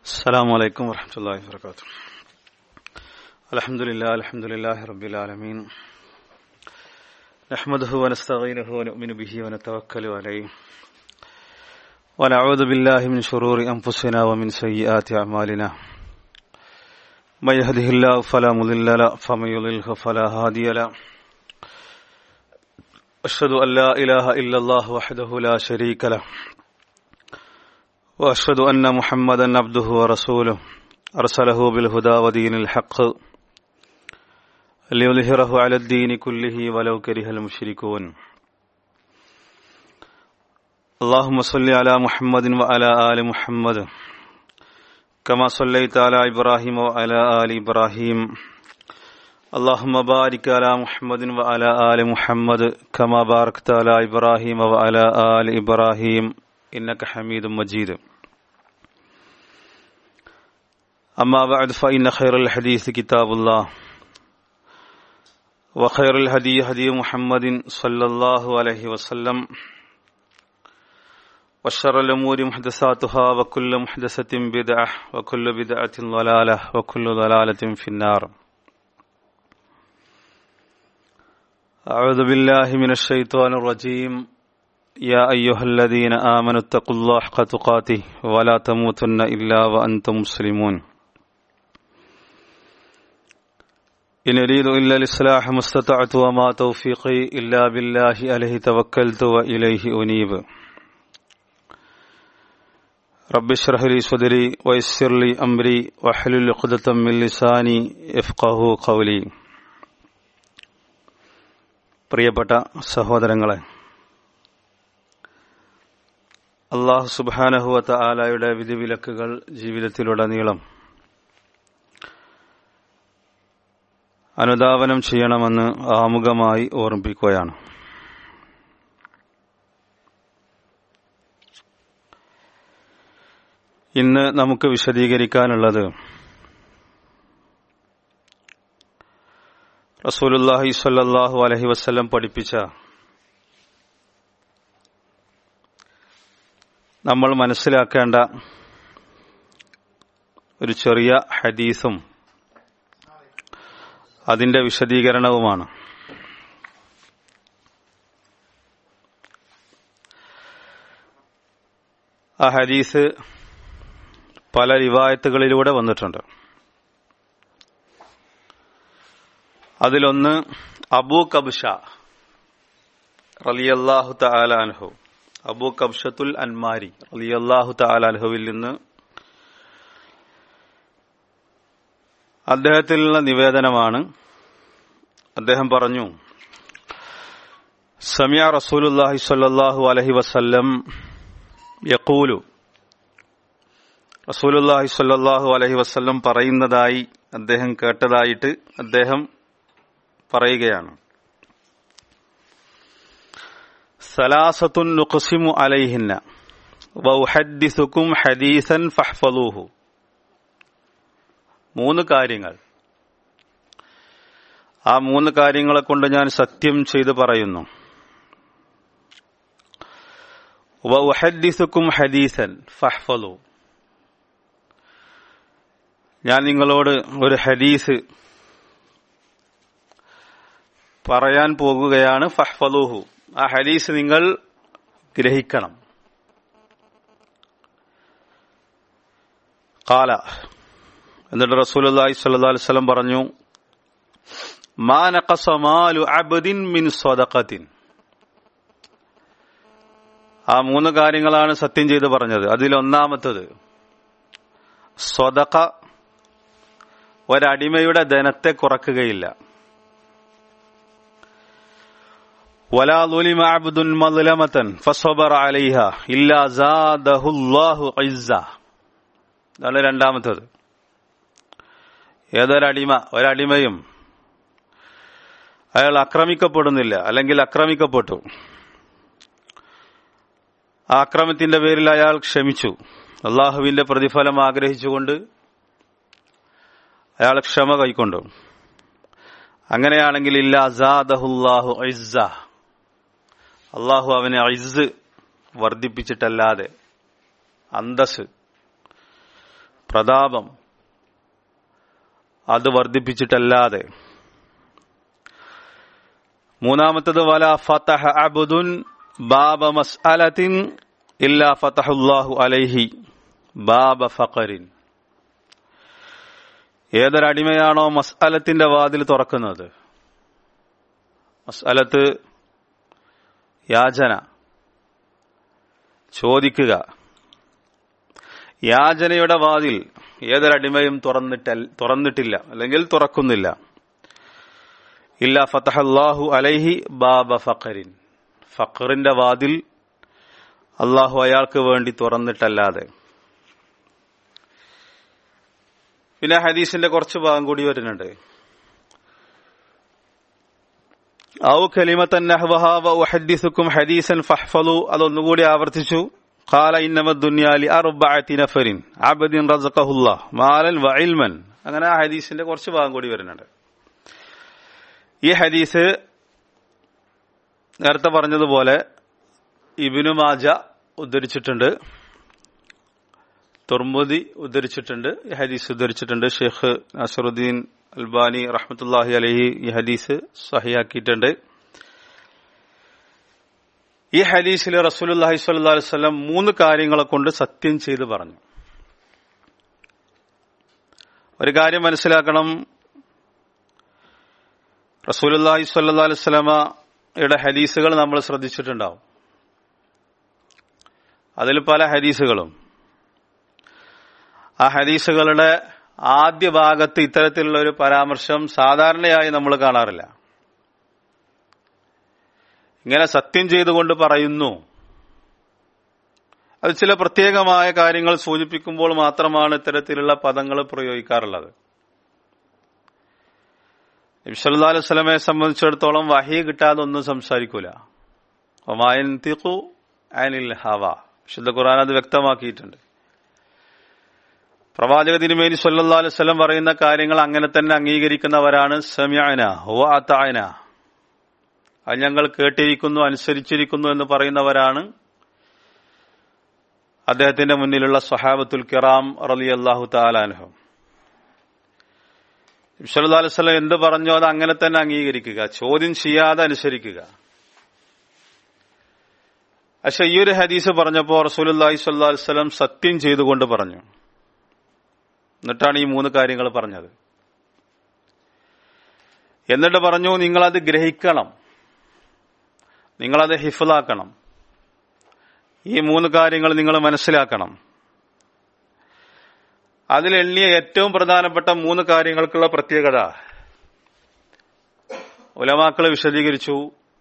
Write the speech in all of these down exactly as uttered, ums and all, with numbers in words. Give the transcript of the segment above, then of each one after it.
السلام عليكم ورحمة الله وبركاته. الحمد لله الحمد لله رب العالمين نحمده ونستعينه ونؤمن به ونتوكل عليه ونعوذ بالله من شرور أنفسنا ومن سيئات أعمالنا من يهده الله فلا مضل له ومن يضلل فلا هادي له أشهد أن لا إله إلا الله وحده لا شريك له وأشهد أن محمدا عبده ورسوله أرسله بالهدى ودين الحق ليظهره على الدين كله ولو كره المشركون. اللهم صل على محمد وعلى آل محمد كما صليت على إبراهيم وعلى آل إبراهيم. اللهم بارك على محمد وعلى آل محمد كما باركت على إبراهيم وعلى آل إبراهيم إنك حميد مجيد. أما بعد فإن خير الحديث كتاب الله وخير الهدي هدي محمد صلى الله عليه وسلم وشر الأمور محدثاتها وكل محدثة بدعة وكل بدعة ضلالة وكل ضلالة في النار. أعوذ بالله من الشيطان الرجيم. يا أيها الذين آمنوا اتقوا الله حق تقاته ولا تموتن إلا وأنتم مسلمون. إن أريد إلا الإصلاح ما استطعت وما توفيقي إلا بالله عليه توكلت وإليه أنيب. رب اشرح لي صدري ويسر لي أمري واحلل عقدة من لساني يفقهوا قولي. പ്രിയപ്പെട്ട സഹോദരങ്ങളെ, അല്ലാഹു സുബ്ഹാനഹു വ തആലയുടെ വിധിവിലക്കുകൾ ജീവിതത്തിലുടനീളം അനുധാവനം ചെയ്യണമെന്ന് ആമുഖമായി ഓർമ്മിപ്പിക്കുകയാണ്. ഇന്ന് നമുക്ക് വിശദീകരിക്കാനുള്ളത് റസൂലുള്ളാഹി സ്വല്ലല്ലാഹു അലൈഹി വസല്ലം പഠിപ്പിച്ച നമ്മൾ മനസ്സിലാക്കേണ്ട ഒരു ചെറിയ ഹദീസും അതിന്റെ വിശദീകരണവുമാണ്. ആ ഹദീസ് പല റിവായത്തുകളിലൂടെ വന്നിട്ടുണ്ട്. അതിലൊന്ന് അബൂ കബ്ഷ റളിയല്ലാഹു തആല അൻഹു, അബൂ കബ്ഷത്തുൽ അൻമാരി റളിയല്ലാഹു തആല അൻഹുവിൽ നിന്ന് അദ്ദേഹത്തിലുള്ള നിവേദനമാണ്. അദ്ദേഹം പറഞ്ഞു, സമിഅ റസൂലുള്ളാഹി സ്വല്ലല്ലാഹു അലൈഹി വസല്ലം യഖൂലു, റസൂലുള്ളാഹി സ്വല്ലല്ലാഹു അലൈഹി വസല്ലം പറയുന്നതായി അദ്ദേഹം കേട്ടതായിട്ട് അദ്ദേഹം പറയുകയാണ്. സലാസത്തുൻ നുഖ്സിമു അലൈഹിന്ന വഉഹദ്ദിസുകും ഹദീസൻ ഫഹ്ഫളൂഹു. മൂന്ന് കാര്യങ്ങൾ, ആ മൂന്ന് കാര്യങ്ങളെ കൊണ്ട് ഞാൻ സത്യം ചെയ്തു പറയുന്നു. വഉഹദ്ദിസുകും ഹദീസൻ ഫഹ്ഫളൂ, ഞാൻ നിങ്ങളോട് ഒരു ഹദീസ് പറയാൻ പോകുകയാണ്. ഫഹ്ഫളൂഹു, ആ ഹദീസ് നിങ്ങൾ ഗ്രഹിക്കണം. ഖാല, എന്നിട്ട് റസൂലുള്ളാഹി സ്വല്ലല്ലാഹു അലൈഹി വസല്ലം പറഞ്ഞു, മാ നഖസ മാലു അബ്ദിൻ മിൻ സ്വദഖത്തിൻ. ആ മൂന്ന് കാര്യങ്ങളാണ് സത്യം ചെയ്ത് പറഞ്ഞത്. അതിലൊന്നാമത്തത് സ്വദഖ ഒരടിമയുടെ ധനത്തെ കുറക്കുകയില്ല. വലാ ളുലിമ അബ്ദുൻ മദ്ലമതൻ ഫസബറ അലൈഹാ ഇല്ലാ സാദഹുല്ലാഹു ഇസ്സ. അതാണ് രണ്ടാമത്തത്. ഏതൊരടിമ ഒരടിമയും അയാൾ ആക്രമിക്കപ്പെടുന്നില്ല, അല്ലെങ്കിൽ ആക്രമിക്കപ്പെട്ടു, ആ ആക്രമത്തിന്റെ പേരിൽ അയാൾ ക്ഷമിച്ചു, അള്ളാഹുവിന്റെ പ്രതിഫലം ആഗ്രഹിച്ചുകൊണ്ട് അയാൾ ക്ഷമ കൈക്കൊണ്ടു. അങ്ങനെയാണെങ്കിൽ ഇല്ലാ സാദഹുല്ലാഹു ഇസ്സ, അള്ളാഹു അവനെ ഇസ്സ് വർദ്ധിപ്പിച്ചിട്ടല്ലാതെ, അന്തസ് പ്രതാപം അത് വർദ്ധിപ്പിച്ചിട്ടല്ലാതെ. മൂന്നാമത്തത് വല ഫതഹ അബ്ദുൻ ബാബ മസ്അലത്തിൻ ഇല്ലാ ഫതഹുല്ലാഹു അലൈഹി ബാബ ഫഖറിൻ. ഏതൊരടിമയാണോ മസ്അലത്തിന്റെ വാതിൽ തുറക്കുന്നത്, മസ്അലത്ത് യാചന, ചോദിക്കുക, യാചനയുടെ വാതിൽ ഏതൊരടിമയും തുറന്നിട്ട തുറന്നിട്ടില്ല അല്ലെങ്കിൽ തുറക്കുന്നില്ല. ഇല്ലാ ഫതഹല്ലാഹു അലൈഹി ബാബ ഫഖറിൻ, ഫഖറിന്റെ വാതിൽ അള്ളാഹു അയാൾക്ക് വേണ്ടി തുറന്നിട്ടല്ലാതെ. പിന്നെ ഹദീസിന്റെ കുറച്ച് ഭാഗം കൂടി വരുന്നുണ്ട്. ഔ കലിമത്തൻ നഹ്വഹാ വ ഉഹദ്ദിസുക്കും ഹദീസൻ ഫഹ്ഫളു, അതൊന്നുകൂടി ആവർത്തിച്ചു. ഖാല ഇന്നമ ദുനിയാ ലി അർബഅതി നഫരിൻ അബ്ദിൻ റസഖഹുല്ലാഹ് മാലൻ വ ഇൽമൻ. അങ്ങനെ ആ ഹദീസിന്റെ കുറച്ച് ഭാഗം കൂടി വരുന്നുണ്ട്. ഈ ഹദീസ് നേരത്തെ പറഞ്ഞതുപോലെ ഇബ്നു മാജ ഉദ്ധരിച്ചിട്ടുണ്ട്, തുർമുദി ഉദ്ധരിച്ചിട്ടുണ്ട്, ഈ ഹദീസ് ഉദ്ധരിച്ചിട്ടുണ്ട്. ഷെയ്ഖ് നസറുദ്ദീൻ അൽബാനി റഹ്മത്തുള്ളാഹി അലൈഹി ഈ ഹദീസ് സഹിയാക്കിയിട്ടുണ്ട്. ഈ ഹദീസിൽ റസൂലുള്ളാഹി സ്വല്ലല്ലാഹു അലൈഹി വസല്ലം മൂന്ന് കാര്യങ്ങളെ കൊണ്ട് സത്യം ചെയ്ത് പറഞ്ഞു. ഒരു കാര്യം മനസ്സിലാക്കണം, റസൂലുള്ളാഹി സ്വല്ലല്ലാഹു അലൈഹി വസല്ലമയുടെ ഹദീസുകൾ നമ്മൾ ശ്രദ്ധിച്ചിട്ടുണ്ടാവും. അതിൽ പല ഹദീസുകളും ആ ഹദീസുകളുടെ ആദ്യ ഭാഗത്ത് ഇത്തരത്തിലുള്ള ഒരു പരാമർശം സാധാരണയായി നമ്മൾ കാണാറില്ല. ഇങ്ങനെ സത്യം ചെയ്തുകൊണ്ട് പറയുന്നു, അത് ചില പ്രത്യേകമായ കാര്യങ്ങൾ സൂചിപ്പിക്കുമ്പോൾ മാത്രമാണ് ഇത്തരത്തിലുള്ള പദങ്ങൾ പ്രയോഗിക്കാറുള്ളത്. നബി സല്ലല്ലാഹു അലൈഹി വസല്ലമയെ സംബന്ധിച്ചിടത്തോളം വഹി കിട്ടാതെ ഒന്നും സംസാരിക്കൂല. വമാ യൻതിഖു അനിൽ ഹവ, വിശുദ്ധ ഖുർആൻ അത് വ്യക്തമാക്കിയിട്ടുണ്ട്. പ്രവാചക തിരുമേനി സല്ലല്ലാഹു അലൈഹി വസല്ലം പറയുന്ന കാര്യങ്ങൾ അങ്ങനെ തന്നെ അംഗീകരിക്കുന്നവരാണ്. സമിഅന വ അതഅന, അത് ഞങ്ങൾ കേട്ടിരിക്കുന്നു, അനുസരിച്ചിരിക്കുന്നു എന്ന് പറയുന്നവരാണ് അദ്ദേഹത്തിന്റെ മുന്നിലുള്ള സ്വഹാബത്തുൽ കിറാം റളിയല്ലാഹു തആല അൻഹും. നബി സല്ലല്ലാഹു അലൈഹി വസല്ലം എന്ത് പറഞ്ഞോ അത് അങ്ങനെ തന്നെ അംഗീകരിക്കുക, ചോദ്യം ചെയ്യാതെ അനുസരിക്കുക. പക്ഷെ ഈ ഒരു ഹദീസ് പറഞ്ഞപ്പോൾ റസൂലുള്ളാഹി സ്വല്ലല്ലാഹു അലൈഹി വസല്ലം സത്യം ചെയ്തുകൊണ്ട് പറഞ്ഞു. എന്നിട്ടാണ് ഈ മൂന്ന് കാര്യങ്ങൾ പറഞ്ഞത്. എന്നിട്ട് പറഞ്ഞു, നിങ്ങളത് ഗ്രഹിക്കണം, നിങ്ങളത് ഹിഫ്ളാക്കണം, ഈ മൂന്ന് കാര്യങ്ങൾ നിങ്ങൾ മനസ്സിലാക്കണം. അതിലെണ്ണിയ ഏറ്റവും പ്രധാനപ്പെട്ട മൂന്ന് കാര്യങ്ങൾക്കുള്ള പ്രത്യേകത ഉലമാക്കൾ വിശദീകരിച്ചു.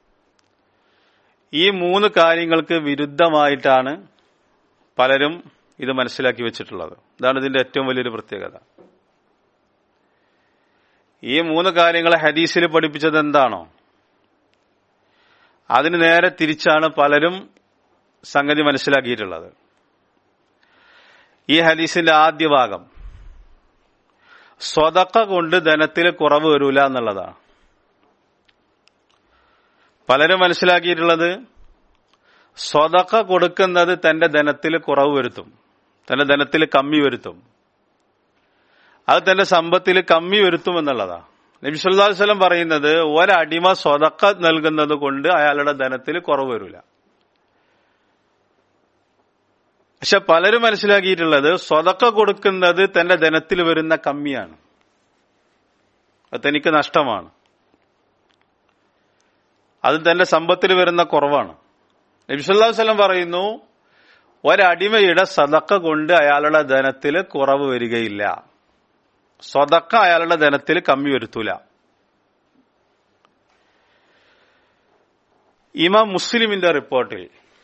ഈ മൂന്ന് കാര്യങ്ങൾക്ക് വിരുദ്ധമായിട്ടാണ് പലരും ഇത് മനസ്സിലാക്കി വെച്ചിട്ടുള്ളത്. ഇതാണ് ഇതിന്റെ ഏറ്റവും വലിയൊരു പ്രത്യേകത. ഈ മൂന്ന് കാര്യങ്ങൾ ഹദീസിൽ പഠിപ്പിച്ചത് എന്താണോ അതിന് നേരെ തിരിച്ചാണ് പലരും സംഗതി മനസ്സിലാക്കിയിട്ടുള്ളത്. ഈ ഹദീസിന്റെ ആദ്യ ഭാഗം സ്വതക്ക കൊണ്ട് ധനത്തിൽ കുറവ് വരൂല എന്നുള്ളതാണ്. പലരും മനസ്സിലാക്കിയിട്ടുള്ളത് സ്വതക്ക കൊടുക്കുന്നത് തന്റെ ധനത്തിൽ കുറവ് വരുത്തും, തന്റെ ധനത്തിൽ കമ്മി വരുത്തും, അത് തന്റെ സമ്പത്തിൽ കമ്മി വരുത്തും എന്നുള്ളതാണ്. നബി സല്ലല്ലാഹു അലൈഹി വസല്ലം പറയുന്നത് ഒരടിമ സ്വതക്ക നൽകുന്നത് കൊണ്ട് അയാളുടെ ധനത്തിൽ കുറവ് വരൂല. പക്ഷെ പലരും മനസ്സിലാക്കിയിട്ടുള്ളത് സ്വതക്ക കൊടുക്കുന്നത് തന്റെ ധനത്തിൽ വരുന്ന കമ്മിയാണ്, അത് തനിക്ക് നഷ്ടമാണ്, അത് തന്റെ സമ്പത്തിൽ വരുന്ന കുറവാണ്. നബി സല്ലല്ലാഹു അലൈഹി വസല്ലം പറയുന്നു ഒരടിമയുടെ സദക്ക കൊണ്ട് അയാളുടെ ധനത്തിൽ കുറവ് വരികയില്ല, സ്വതക്ക അയാളുടെ ധനത്തിൽ കമ്മി വരുത്തൂല. ഇമാം മുസ്ലിമിന്റെ റിപ്പോർട്ടിൽ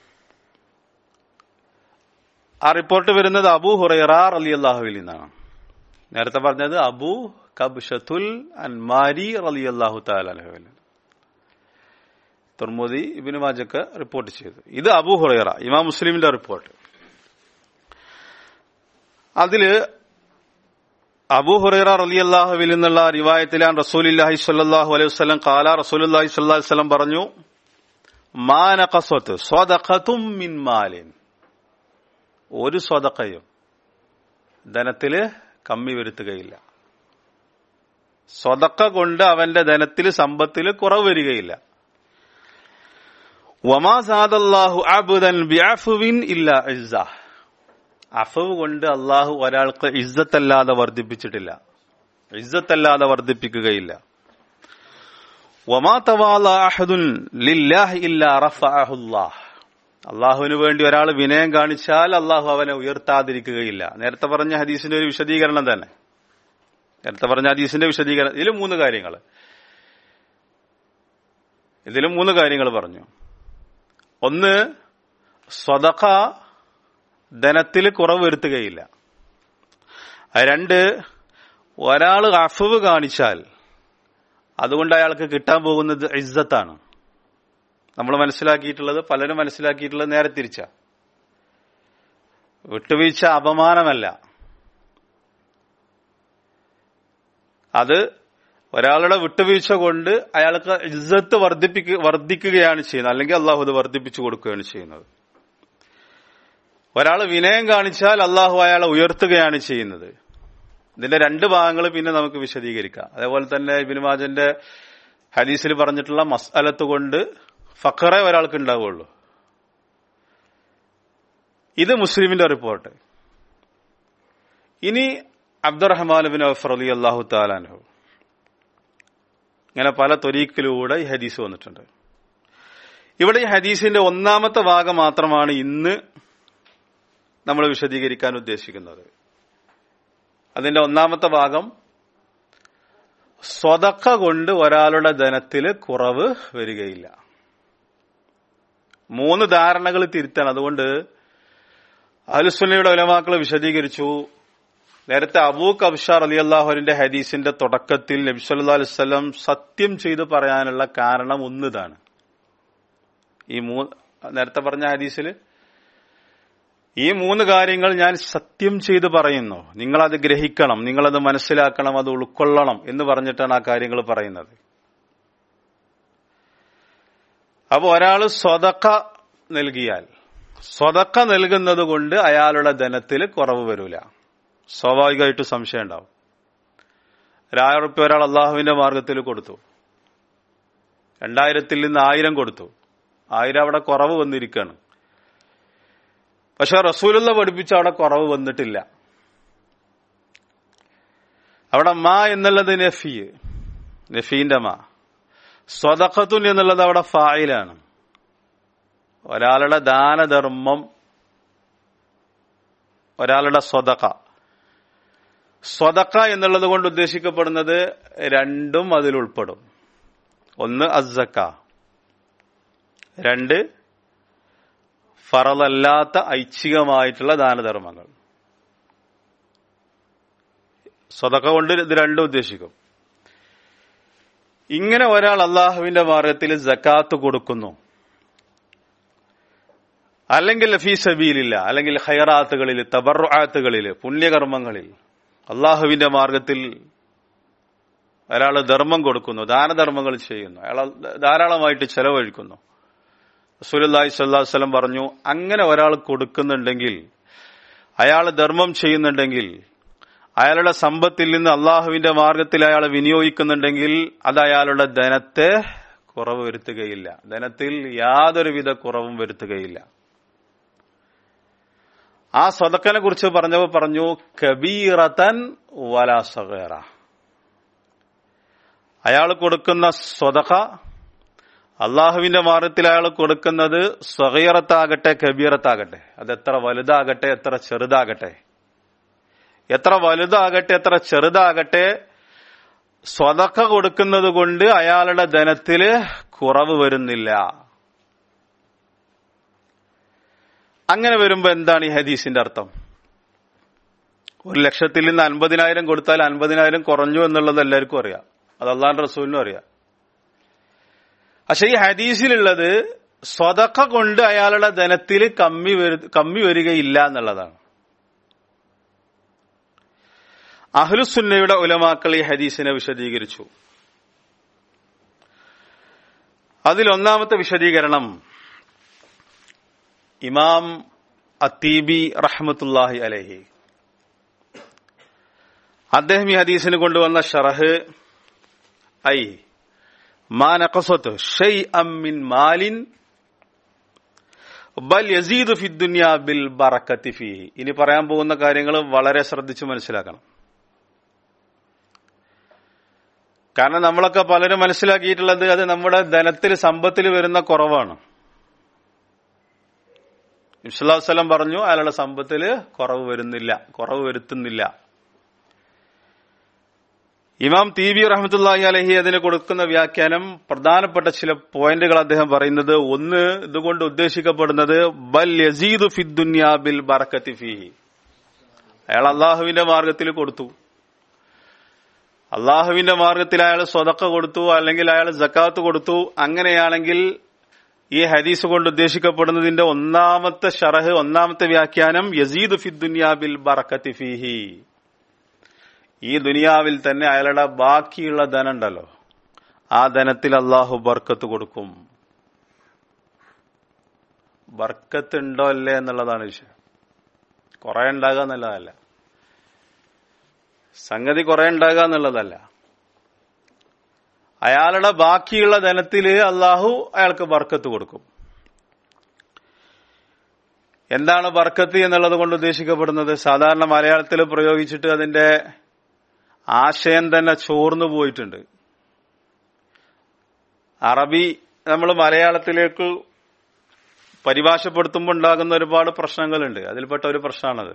ആ റിപ്പോർട്ട് വരുന്നത് അബൂ ഹുറൈറ റളിയല്ലാഹുവിൽ നിന്നാണ്. നേരത്തെ പറഞ്ഞത് അബൂ കബ്ശത്തുൽ അൻമാരി റളിയല്ലാഹു തആല അൻഹു. തുർമുദി ഇബ്നു മാജക്ക് റിപ്പോർട്ട് ചെയ്തു. ഇത് അബൂ ഹുറൈറ, ഇമാം മുസ്ലിമിന്റെ റിപ്പോർട്ട്. അതില് അബൂ ഹുറൈറ റളിയല്ലാഹുവിൽ നിന്നുള്ള റിവായത്തിലാണ് റസൂലുള്ളാഹി സ്വല്ലല്ലാഹു അലൈഹി വസല്ലം ഖാല, റസൂലുള്ളാഹി സ്വല്ലല്ലാഹു അലൈഹി വസല്ലം പറഞ്ഞു, മാ നഖസത് സ്വദഖതും മിൻ മാലിൻ, ഒരു സ്വദഖയും ധനത്തില് കമ്മി വരുത്തുകയില്ല. സ്വതക്ക കൊണ്ട് അവന്റെ ധനത്തില് സമ്പത്തില് കുറവ് വരികയില്ല. വമാ സാദല്ലാഹു അബ്ദൻ ബിഅഫ്വിൻ ഇല്ലാ ഇസ്സ. അഫവ് കൊണ്ട് അള്ളാഹു ഒരാൾക്ക് ഇസ്സത്തല്ലാതെ വർദ്ധിപ്പിച്ചിട്ടില്ല, ഇസ്സത്തല്ലാതെ വർദ്ധിപ്പിക്കുകയില്ല. വമാ തവാല അഹദുൻ ലില്ലാഹി ഇല്ലാ റഫഅഹുല്ലാഹ്. അള്ളാഹുവിന് വേണ്ടി ഒരാൾ വിനയം കാണിച്ചാൽ അള്ളാഹു അവനെ ഉയർത്താതിരിക്കുകയില്ല. നേരത്തെ പറഞ്ഞ ഹദീസിന്റെ ഒരു വിശദീകരണം തന്നെ. നേരത്തെ പറഞ്ഞ ഹദീസിന്റെ വിശദീകരണം ഇതിലും മൂന്ന് കാര്യങ്ങൾ ഇതിലും മൂന്ന് കാര്യങ്ങൾ പറഞ്ഞു. ഒന്ന്, സ്വതഖ ധനത്തിൽ കുറവ് വരുത്തുകയില്ല. രണ്ട്, ഒരാൾ അഫവ് കാണിച്ചാൽ അതുകൊണ്ട് അയാൾക്ക് കിട്ടാൻ പോകുന്നത് ഇസ്സത്താണ്. നമ്മൾ മനസ്സിലാക്കിയിട്ടുള്ളത്, പലരും മനസ്സിലാക്കിയിട്ടുള്ളത് നേരെ തിരിച്ച. വിട്ടുവീഴ്ച അപമാനമല്ല, അത് ഒരാളുടെ വിട്ടുവീഴ്ച കൊണ്ട് അയാൾക്ക് ഇസ്സത്ത് വർദ്ധിപ്പിക്കുക വർദ്ധിക്കുകയാണ് ചെയ്യുന്നത്, അല്ലെങ്കിൽ അള്ളാഹു അത് വർദ്ധിപ്പിച്ചു കൊടുക്കുകയാണ് ചെയ്യുന്നത്. ഒരാൾ വിനയം കാണിച്ചാൽ അള്ളാഹു അയാളെ ഉയർത്തുകയാണ് ചെയ്യുന്നത്. ഇതിന്റെ രണ്ട് ഭാഗങ്ങൾ പിന്നെ നമുക്ക് വിശദീകരിക്കാം. അതേപോലെ തന്നെ ഇബ്നു മാജന്റെ ഹദീസിൽ പറഞ്ഞിട്ടുള്ള മസ്അലത്ത് കൊണ്ട് ഫഖറെ ഒരാൾക്ക് ഉണ്ടാവുകയുള്ളൂ. ഇത് മുസ്ലിമിന്റെ റിപ്പോർട്ട്. ഇനി അബ്ദുറഹ്മാൻ ബിൻ ഔഫ് റളിയല്ലാഹു തആല അൻഹു, ഇങ്ങനെ പല ത്വരീഖിലൂടെ ഈ ഹദീസ് വന്നിട്ടുണ്ട്. ഇവിടെ ഈ ഹദീസിന്റെ ഒന്നാമത്തെ ഭാഗം മാത്രമാണ് ഇന്ന് നമ്മൾ വിശദീകരിക്കാൻ ഉദ്ദേശിക്കുന്നത്. അതിന്റെ ഒന്നാമത്തെ ഭാഗം, സ്വതക്ക കൊണ്ട് ഒരാളുടെ ധനത്തില് കുറവ് വരികയില്ല. മൂന്ന് ധാരണകൾ തിരുത്തണം. അതുകൊണ്ട് അഹ്ലുസുന്നയുടെ ഉലമാക്കൾ വിശദീകരിച്ചു. നേരത്തെ അബൂ കബ്ഷ റളിയല്ലാഹുവിന്റെ ഹദീസിന്റെ തുടക്കത്തിൽ നബി സല്ലല്ലാഹു അലൈഹി വസല്ലം സത്യം ചെയ്ത് പറയാനുള്ള കാരണം ഒന്നിതാണ്. ഈ മൂന്ന് നേരത്തെ പറഞ്ഞ ഹദീസിൽ ഈ മൂന്ന് കാര്യങ്ങൾ ഞാൻ സത്യം ചെയ്ത് പറയുന്നു, നിങ്ങളത് ഗ്രഹിക്കണം, നിങ്ങളത് മനസ്സിലാക്കണം, അത് ഉൾക്കൊള്ളണം എന്ന് പറഞ്ഞിട്ടാണ് ആ കാര്യങ്ങൾ പറയുന്നത്. അപ്പൊ ഒരാൾ സ്വതക്ക നൽകിയാൽ, സ്വതക്ക നൽകുന്നത് കൊണ്ട് അയാളുടെ ധനത്തിൽ കുറവ് വരൂല. സ്വാഭാവികമായിട്ട് സംശയം ഉണ്ടാവും. ഒരായിരം റുപ്യ ഒരാൾ അള്ളാഹുവിന്റെ മാർഗത്തിൽ കൊടുത്തു, രണ്ടായിരത്തിൽ നിന്ന് ആയിരം കൊടുത്തു, ആയിരം അവിടെ കുറവ് വന്നിരിക്കുകയാണ്. പക്ഷെ റസൂലുള്ള പഠിപ്പിച്ച അവിടെ കുറവ് വന്നിട്ടില്ല. അവിടെ മാ എന്നുള്ളത് നഫി, നഫീന്റെ മാ. സ്വദഖത്തുൻ എന്നുള്ളത് അവിടെ ഫായിലാണ്. ഒരാളുടെ ദാനധർമ്മം, ഒരാളുടെ സ്വദഖ. സ്വദഖ എന്നുള്ളത് കൊണ്ട് ഉദ്ദേശിക്കപ്പെടുന്നത് രണ്ടും അതിൽ ഉൾപ്പെടും. ഒന്ന് അസ്സക്ക, രണ്ട് ഫറളല്ലാത്ത ഐച്ഛികമായിട്ടുള്ള ദാനധർമ്മങ്ങൾ. സ്വദഖ കൊണ്ട് ഇത് രണ്ടും ഉദ്ദേശിക്കും. ഇങ്ങനെ ഒരാൾ അള്ളാഹുവിന്റെ മാർഗത്തിൽ സക്കാത്ത് കൊടുക്കുന്നു, അല്ലെങ്കിൽ ഫീ സബീലില്ല, അല്ലെങ്കിൽ ഖൈറാത്തുകളിൽ, തബറുആത്തുകളിൽ, പുണ്യകർമ്മങ്ങളിൽ അള്ളാഹുവിന്റെ മാർഗത്തിൽ ഒരാൾ ധർമ്മം കൊടുക്കുന്നു, ദാനധർമ്മങ്ങൾ ചെയ്യുന്നു, അയാൾ ധാരാളമായിട്ട് ചെലവഴിക്കുന്നു. റസൂലുള്ളാഹി സ്വല്ലല്ലാഹു അലൈഹി വസല്ലം പറഞ്ഞു, അങ്ങനെ ഒരാൾ കൊടുക്കുന്നുണ്ടെങ്കിൽ, അയാൾ ധർമ്മം ചെയ്യുന്നുണ്ടെങ്കിൽ, അയാളുടെ സമ്പത്തിൽ നിന്ന് അള്ളാഹുവിന്റെ മാർഗത്തിൽ അയാൾ വിനിയോഗിക്കുന്നുണ്ടെങ്കിൽ അത് അയാളുടെ ധനത്തെ കുറവ് വരുത്തുകയില്ല, ധനത്തിൽ യാതൊരുവിധ കുറവും വരുത്തുകയില്ല. ആ സ്വതക്കനെ കുറിച്ച് പറഞ്ഞപ്പോൾ പറഞ്ഞു കബീറതൻ വലാ സഗീറ. അയാൾ കൊടുക്കുന്ന സ്വതക, അള്ളാഹുവിന്റെ മാർഗത്തിൽ അയാൾ കൊടുക്കുന്നത് സഗീറത്താകട്ടെ കബീറത്താകട്ടെ, അത് എത്ര വലുതാകട്ടെ എത്ര ചെറുതാകട്ടെ, എത്ര വലുതാകട്ടെ എത്ര ചെറുതാകട്ടെ, സ്വതക്ക കൊടുക്കുന്നത് കൊണ്ട് അയാളുടെ ധനത്തില് കുറവ് വരുന്നില്ല. അങ്ങനെ വരുമ്പോ എന്താണ് ഈ ഹദീസിന്റെ അർത്ഥം? ഒരു ലക്ഷത്തിൽ നിന്ന് അൻപതിനായിരം കൊടുത്താൽ അൻപതിനായിരം കുറഞ്ഞു എന്നുള്ളത് എല്ലാവർക്കും അറിയാം, അത് അള്ളാഹുവിന്റെ റസൂലിനും അറിയാം. പക്ഷെ ഈ ഹദീസിലുള്ളത് സ്വതക്ക കൊണ്ട് അയാളുടെ ധനത്തിൽ കമ്മി കമ്മി വരികയില്ല എന്നുള്ളതാണ്. അഹ്ലുസുന്നയുടെ ഉലമാക്കൾ ഈ ഹദീസിനെ വിശദീകരിച്ചു. അതിൽ ഒന്നാമത്തെ വിശദീകരണം ഇമാം അത്തീബി റഹ്മത്തുള്ളാഹി അലൈഹി അദ്ദേഹം ഈ ഹദീസിന് കൊണ്ടുവന്ന ഷറഹ് ഐ മാ നഖസത് ഷൈഅൻ മിൻ മാലിൻ ബൽ യസീദു ഫി ദുനിയാ ബിൽ ബറക്കത്തി ഫീഹി. ഇനി പറയാൻ പോകുന്ന കാര്യങ്ങൾ വളരെ ശ്രദ്ധിച്ച് മനസ്സിലാക്കണം. കാരണം നമ്മളൊക്കെ പലരും മനസ്സിലാക്കിയിട്ടുള്ളത് അത് നമ്മുടെ ധനത്തിൽ സമ്പത്തിൽ വരുന്ന കുറവാണ്. നബി സല്ലല്ലാഹു അലൈഹി വസല്ലം പറഞ്ഞു അയാളുടെ സമ്പത്തിൽ കുറവ് വരുന്നില്ല, കുറവ് വരുത്തുന്നില്ല. ഇമാം തീബി റഹ്മത്തുള്ളാഹി അലൈഹി അതിന് കൊടുക്കുന്ന വ്യാഖ്യാനം പ്രധാനപ്പെട്ട ചില പോയിന്റുകൾ അദ്ദേഹം പറയുന്നത്, ഒന്ന്, ഇതുകൊണ്ട് ഉദ്ദേശിക്കപ്പെടുന്നത് ബൽ യസീദു ഫിദ് ദുനിയാ ബിൽ ബറക്കത്തി ഫീഹി. അയാൾ അള്ളാഹുവിന്റെ മാർഗത്തിൽ കൊടുത്തു, അള്ളാഹുവിന്റെ മാർഗത്തിൽ അയാൾ സ്വതക്ക കൊടുത്തു, അല്ലെങ്കിൽ അയാൾ സക്കാത്ത് കൊടുത്തു. അങ്ങനെയാണെങ്കിൽ ഈ ഹദീസ് കൊണ്ട് ഉദ്ദേശിക്കപ്പെടുന്നതിന്റെ ഒന്നാമത്തെ ഷറഹ്, ഒന്നാമത്തെ വ്യാഖ്യാനം യസീദു ഫിദ് ദുനിയാ ബിൽ ബറക്കത്തി ഫീഹി. ഈ ദുനിയാവിൽ തന്നെ അയാളുടെ ബാക്കിയുള്ള ധനം ഉണ്ടല്ലോ, ആ ധനത്തിൽ അള്ളാഹു ബർക്കത്ത് കൊടുക്കും. ബർക്കത്ത് ഉണ്ടോ അല്ലേ എന്നുള്ളതാണ് വിഷയം. കുറെ ഉണ്ടാകുക എന്നുള്ളതല്ല, സംഗതി കുറെ ഉണ്ടാകുക എന്നുള്ളതല്ല. അയാളുടെ ബാക്കിയുള്ള ധനത്തില് അള്ളാഹു അയാൾക്ക് ബർക്കത്ത് കൊടുക്കും. എന്താണ് ബർക്കത്ത് എന്നുള്ളത് കൊണ്ട് ഉദ്ദേശിക്കപ്പെടുന്നത്? സാധാരണ മലയാളത്തിൽ പ്രയോഗിച്ചിട്ട് അതിന്റെ ആശയം തന്നെ ചോർന്നു പോയിട്ടുണ്ട്. അറബി നമ്മൾ മലയാളത്തിലേക്ക് പരിഭാഷപ്പെടുത്തുമ്പോൾ ഉണ്ടാകുന്ന ഒരുപാട് പ്രശ്നങ്ങളുണ്ട്. അതിൽപ്പെട്ട ഒരു പ്രശ്നമാണത്.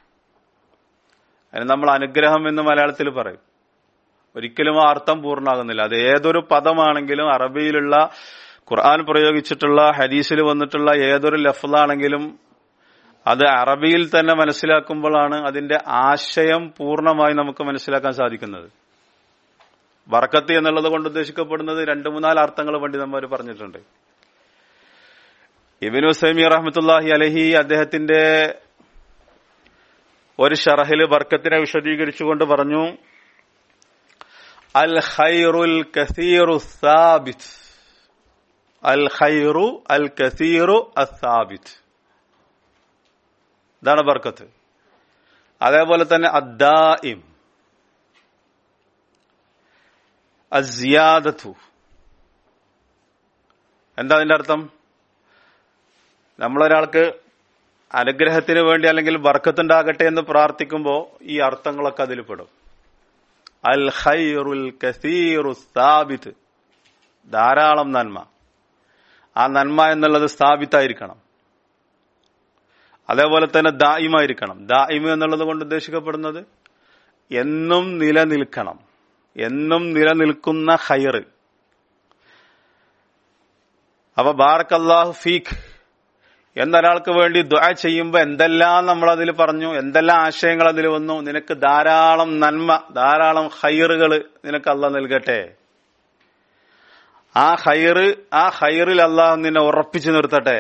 അതിന് നമ്മൾ അനുഗ്രഹം എന്ന് മലയാളത്തിൽ പറയും. ഒരിക്കലും ആ അർത്ഥം പൂർണ്ണമാകുന്നില്ല. അത് ഏതൊരു പദമാണെങ്കിലും, അറബിയിലുള്ള ഖുർആൻ പ്രയോഗിച്ചിട്ടുള്ള ഹദീസിൽ വന്നിട്ടുള്ള ഏതൊരു ലഫ്ളാണെങ്കിലും അത് അറബിയിൽ തന്നെ മനസ്സിലാക്കുമ്പോഴാണ് അതിന്റെ ആശയം പൂർണ്ണമായി നമുക്ക് മനസ്സിലാക്കാൻ സാധിക്കുന്നത്. ബർക്കത്ത് എന്നുള്ളത് കൊണ്ട് ഉദ്ദേശിക്കപ്പെടുന്നത് രണ്ട് മൂന്നാല് അർത്ഥങ്ങൾ പണ്ഡിതന്മാർ പറഞ്ഞിട്ടുണ്ട്. ഇബ്നു ഉസൈമീൻ റഹ്മത്തുള്ളാഹി അലൈഹി അദ്ദേഹത്തിന്റെ ഒരു ഷറഹില് ബർക്കത്തിനെ വിശദീകരിച്ചുകൊണ്ട് പറഞ്ഞു, അൽ ഖൈറുൽ കസീറു സാബിത്, അൽ ഖൈറു അൽ കസീറു അസാബിത്, ഇതാണ് ബർക്കത്ത്. അതേപോലെ തന്നെ അദ്ദായിം, അസിയാദത്തു. എന്താ അതിന്റെ അർത്ഥം? നമ്മളൊരാൾക്ക് അനുഗ്രഹത്തിന് വേണ്ടി അല്ലെങ്കിൽ ബർക്കത്തുണ്ടാകട്ടെ എന്ന് പ്രാർത്ഥിക്കുമ്പോൾ ഈ അർത്ഥങ്ങളൊക്കെ അതിൽ പെടും. അൽ ഖൈറുൽ കസീറു സാബിത്, ധാരാളം നന്മ. ആ നന്മ എന്നുള്ളത് സ്ഥാപിതായിരിക്കണം. അതേപോലെ തന്നെ ദായിമായിരിക്കണം. ദായിമ എന്നുള്ളത് കൊണ്ട് ഉദ്ദേശിക്കപ്പെടുന്നത് എന്നും നിലനിൽക്കണം, എന്നും നിലനിൽക്കുന്ന ഖൈർ. അപ്പൊ ബാറക്കല്ലാഹു ഫീഖ് എന്നൊരാൾക്ക് വേണ്ടി ദുആ ചെയ്യുമ്പോൾ എന്തെല്ലാം നമ്മൾ അതിൽ പറഞ്ഞു, എന്തെല്ലാം ആശയങ്ങൾ അതിൽ വന്നു. നിനക്ക് ധാരാളം നന്മ, ധാരാളം ഖൈറുകൾ നിനക്ക് അല്ലാഹ് നൽകട്ടെ. ആ ഖൈർ, ആ ഖൈറിൽ അല്ലാഹ് നിന്നെ ഉറപ്പിച്ചു നിർത്തട്ടെ.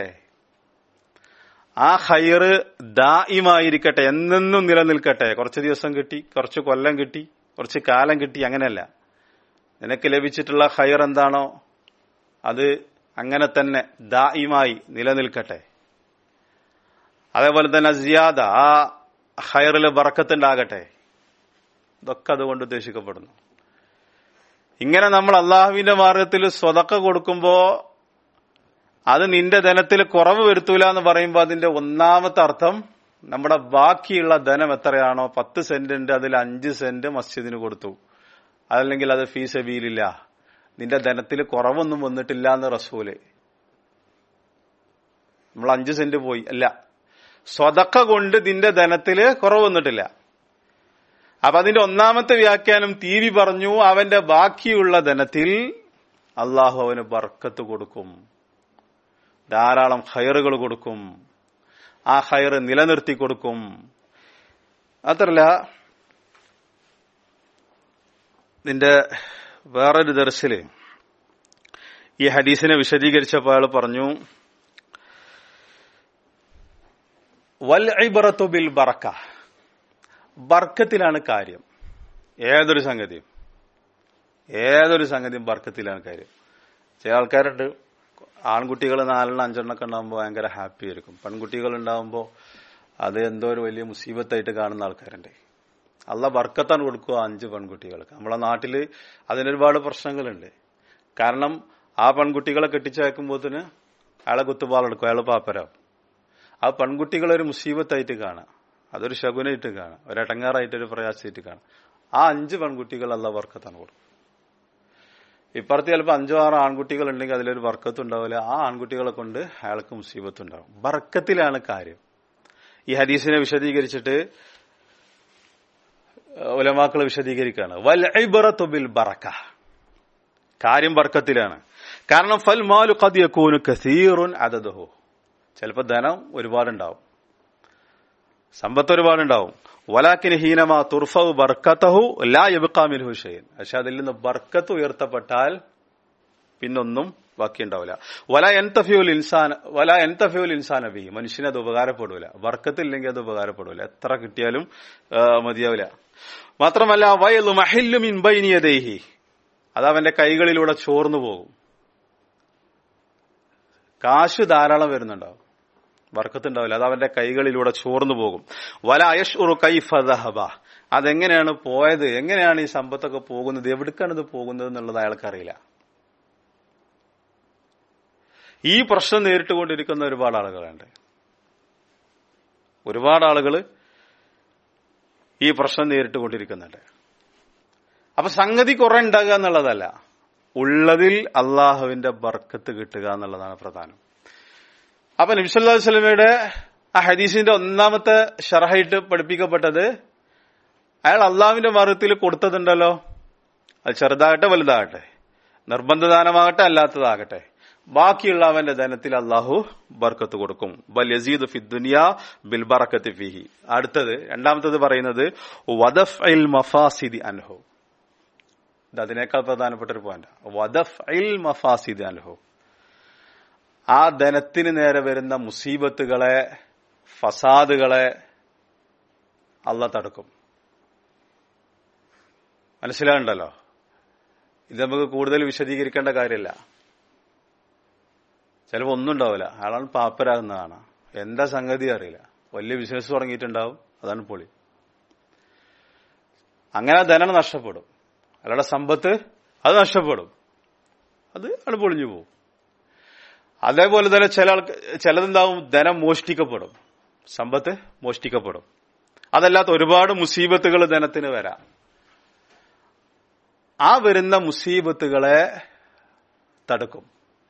ആ ഖൈർ ദായിമായിരിക്കട്ടെ, എന്നെന്നും നിലനിൽക്കട്ടെ. കുറച്ച് ദിവസം കിട്ടി, കുറച്ച് കൊല്ലം കിട്ടി, കുറച്ച് കാലം കിട്ടി, അങ്ങനെയല്ല. നിനക്ക് ലഭിച്ചിട്ടുള്ള ഖൈർ എന്താണോ അത് അങ്ങനെ തന്നെ ദായിമായി നിലനിൽക്കട്ടെ. അതേപോലെ തന്നെ സിയാദ, ആ ഖൈറിൽ ബറക്കത്തുണ്ടാകട്ടെ. ഇതൊക്കെ അതുകൊണ്ട് ഉദ്ദേശിക്കപ്പെടുന്നു. ഇങ്ങനെ നമ്മൾ അള്ളാഹുവിന്റെ മാർഗത്തിൽ സ്വതക്ക കൊടുക്കുമ്പോ അത് നിന്റെ ധനത്തിൽ കുറവ് വരുത്തൂല എന്ന് പറയുമ്പോൾ അതിന്റെ ഒന്നാമത്തെ അർത്ഥം നമ്മുടെ ബാക്കിയുള്ള ധനം എത്രയാണോ, പത്ത് സെന്റ് ഉണ്ട്, അതിൽ അഞ്ച് സെന്റ് മസ്ജിദിന് കൊടുത്തു, അതല്ലെങ്കിൽ അത് ഫീ സബീലില്ല. നിന്റെ ധനത്തിൽ കുറവൊന്നും വന്നിട്ടില്ല എന്ന് റസൂല്. നമ്മൾ അഞ്ച് സെന്റ് പോയി അല്ല, സ്വതക്ക കൊണ്ട് നിന്റെ ധനത്തില് കുറവ് വന്നിട്ടില്ല. അപ്പൊ അതിന്റെ ഒന്നാമത്തെ വ്യാഖ്യാനം തീവി പറഞ്ഞു, അവന്റെ ബാക്കിയുള്ള ധനത്തിൽ അള്ളാഹു അവന് ബർക്കത്ത് കൊടുക്കും, ധാരാളം ഖൈറുകൾ കൊടുക്കും, ആ ഖൈർ നിലനിർത്തി കൊടുക്കും. മാത്രല്ല നിന്റെ വേറൊരു ദർസില് ഈ ഹദീസിനെ വിശദീകരിച്ചപ്പോൾ അയാൾ പറഞ്ഞു, വൽ ഇബ്റത്തു ബിൽ ബറക്ക, ബർക്കത്തിലാണ് കാര്യം. ഏതൊരു സംഗതിയും ഏതൊരു സംഗതിയും ബർക്കത്തിലാണ് കാര്യം. ചില ആൾക്കാരുണ്ട്, ആൺകുട്ടികൾ നാലെണ്ണം അഞ്ചെണ്ണൊക്കെ ഉണ്ടാകുമ്പോൾ ഭയങ്കര ഹാപ്പി ആയിരിക്കും. പെൺകുട്ടികൾ ഉണ്ടാകുമ്പോൾ അത് എന്തോ ഒരു വലിയ മുസീബത്തായിട്ട് കാണുന്ന ആൾക്കാരുണ്ട്. അള്ള ബർക്കത്താണ് കൊടുക്കുക അഞ്ച് പെൺകുട്ടികൾക്ക്. നമ്മളെ നാട്ടില് അതിനൊരുപാട് പ്രശ്നങ്ങളുണ്ട്. കാരണം ആ പെൺകുട്ടികളെ കെട്ടിച്ചയക്കുമ്പോത്തിന് അയാളെ കുത്തുപാലെടുക്കും, അയാൾ പാപ്പരാവും. ആ പെൺകുട്ടികളൊരു മുസീബത്തായിട്ട് കാണാം, അതൊരു ശകുനായിട്ട് കാണാം, ഒരു എടങ്ങാറായിട്ട് ഒരു പ്രയാസമായിട്ട് കാണാം. ആ അഞ്ച് പെൺകുട്ടികൾ അള്ള ബർക്കത്താണ് കൊടുക്കും. ഇപ്പുറത്ത് ചിലപ്പോൾ അഞ്ചോ ആറോ ആൺകുട്ടികൾ ഉണ്ടെങ്കിൽ അതിലൊരു ബർക്കത്ത് ഉണ്ടാവില്ല. ആ ആൺകുട്ടികളെ കൊണ്ട് അയാൾക്ക് മുസീബത്ത് ഉണ്ടാവും. ബർക്കത്തിലാണ് കാര്യം. ഈ ഹദീസിനെ വിശദീകരിച്ചിട്ട് ഉലമാക്കൾ വിശദീകരിക്കുകയാണ്, വൽ ഇബ്റതു ബിൽ ബറക, കാര്യം ബർക്കത്തിലാണ്. കാരണം ഫൽ മാലു ഖദ് യകൂനു കസീറുൻ അദദുഹു, ചിലപ്പോൾ ധനം ഒരുപാടുണ്ടാവും, സമ്പത്ത് ഒരുപാടുണ്ടാവും. വലാകിൻ ഹീനമാ തുർഫഉ ബർക്കതഹു ലാ യബ്ഖാ മിൻഹു ഷൈഅൻ, പക്ഷെ അതിൽ നിന്ന് ബർക്കത്ത് ഉയർത്തപ്പെട്ടാൽ പിന്നൊന്നും ബാക്കിയുണ്ടാവില്ല. വലാ യൻതഫിഉൽ ഇൻസാൻ വലാ യൻതഫിഉൽ ഇൻസാന ബി, മനുഷ്യന് അത് ഉപകാരപ്പെടൂല. ബർക്കത്തില്ലെങ്കിൽ അത് ഉപകാരപ്പെടൂല, എത്ര കിട്ടിയാലും മതിയാവില്ല. മാത്രമല്ല വയലു മഹില്ലു മിൻ ബൈനി യദൈഹി, അത് അവന്റെ കൈകളിലൂടെ ചോർന്നു പോകും. കാശ് ധാരാളം വരുന്നുണ്ടാവും, ബർക്കത്തുണ്ടാവില്ല, അത് അവന്റെ കൈകളിലൂടെ ചോർന്നു പോകും. വല യശ്ഉറു കൈഫ ദഹബ, അതെങ്ങനെയാണ് പോയത്, എങ്ങനെയാണ് ഈ സമ്പത്തൊക്കെ പോകുന്നത്, എവിടേക്കാണ് ഇത് പോകുന്നത് എന്നുള്ളത് അയാൾക്കറിയില്ല. ഈ പ്രശ്നം നേരിട്ടുകൊണ്ടിരിക്കുന്ന ഒരുപാട് ആളുകളുണ്ട്. ഒരുപാട് ആളുകൾ ഈ പ്രശ്നം നേരിട്ടുകൊണ്ടിരിക്കുന്നുണ്ട്. അപ്പൊ സംഗതി കുറെ ഉണ്ടാകുക എന്നുള്ളതല്ല, ഉള്ളതിൽ അള്ളാഹുവിന്റെ ബർക്കത്ത് കിട്ടുക എന്നുള്ളതാണ് പ്രധാനം. അപ്പൊ നബി സല്ലല്ലാഹു അലൈഹി വസല്ലമയുടെ ആ ഹദീസിന്റെ ഒന്നാമത്തെ ശറഹായിട്ട് പഠിപ്പിക്കപ്പെട്ടത്, അയാൾ അള്ളാഹുവിന്റെ മാർഗത്തിൽ കൊടുത്തതുണ്ടല്ലോ, അത് ചെറുതാകട്ടെ വലുതാകട്ടെ, നിർബന്ധദാനമാകട്ടെ അല്ലാത്തതാകട്ടെ, ബാക്കിയുള്ള അവന്റെ ധനത്തിൽ അള്ളാഹു ബർക്കത്ത് കൊടുക്കും. ബൽ യസീദു ഫി ദുനിയാ ബിൽ ബറക്കത്തി ഫീഹി. അടുത്തത് രണ്ടാമത്തത് പറയുന്നത് വദഫ്ഇൽ മഫാസിദി അൻഹു, ഇത് അതിനേക്കാൾ പ്രധാനപ്പെട്ട ഒരു പോയിന്റ്. വദഫ്ഇൽ മഫാസിദി അൻഹു, ആ ധനത്തിന് നേരെ വരുന്ന മുസീബത്തുകളെ, ഫസാദുകളെ അള്ളാഹ് തടുക്കും. മനസ്സിലാകണ്ടല്ലോ, ഇത് നമുക്ക് കൂടുതൽ വിശദീകരിക്കേണ്ട കാര്യമില്ല. ചിലപ്പോൾ ഒന്നും ഉണ്ടാവില്ല, അയാളാണ് പാപ്പരാകുന്നതാണ്, എന്താ സംഗതി അറിയില്ല, വലിയ ബിസിനസ് തുടങ്ങിയിട്ടുണ്ടാവും, അതാണ് പൊളി. അങ്ങനെ ധനം നഷ്ടപ്പെടും, അയാളുടെ സമ്പത്ത് അത് നഷ്ടപ്പെടും, അത് അയാൾ പൊളിഞ്ഞു പോകും. അതേപോലെ തന്നെ ചില ആൾക്ക് ചിലതെന്താവും, ധനം മോഷ്ടിക്കപ്പെടും, സമ്പത്ത് മോഷ്ടിക്കപ്പെടും. അതല്ലാത്ത ഒരുപാട് മുസീബത്തുകൾ ധനത്തിന് വരാം. ആ വരുന്ന മുസീബത്തുകളെ തടുക്കും.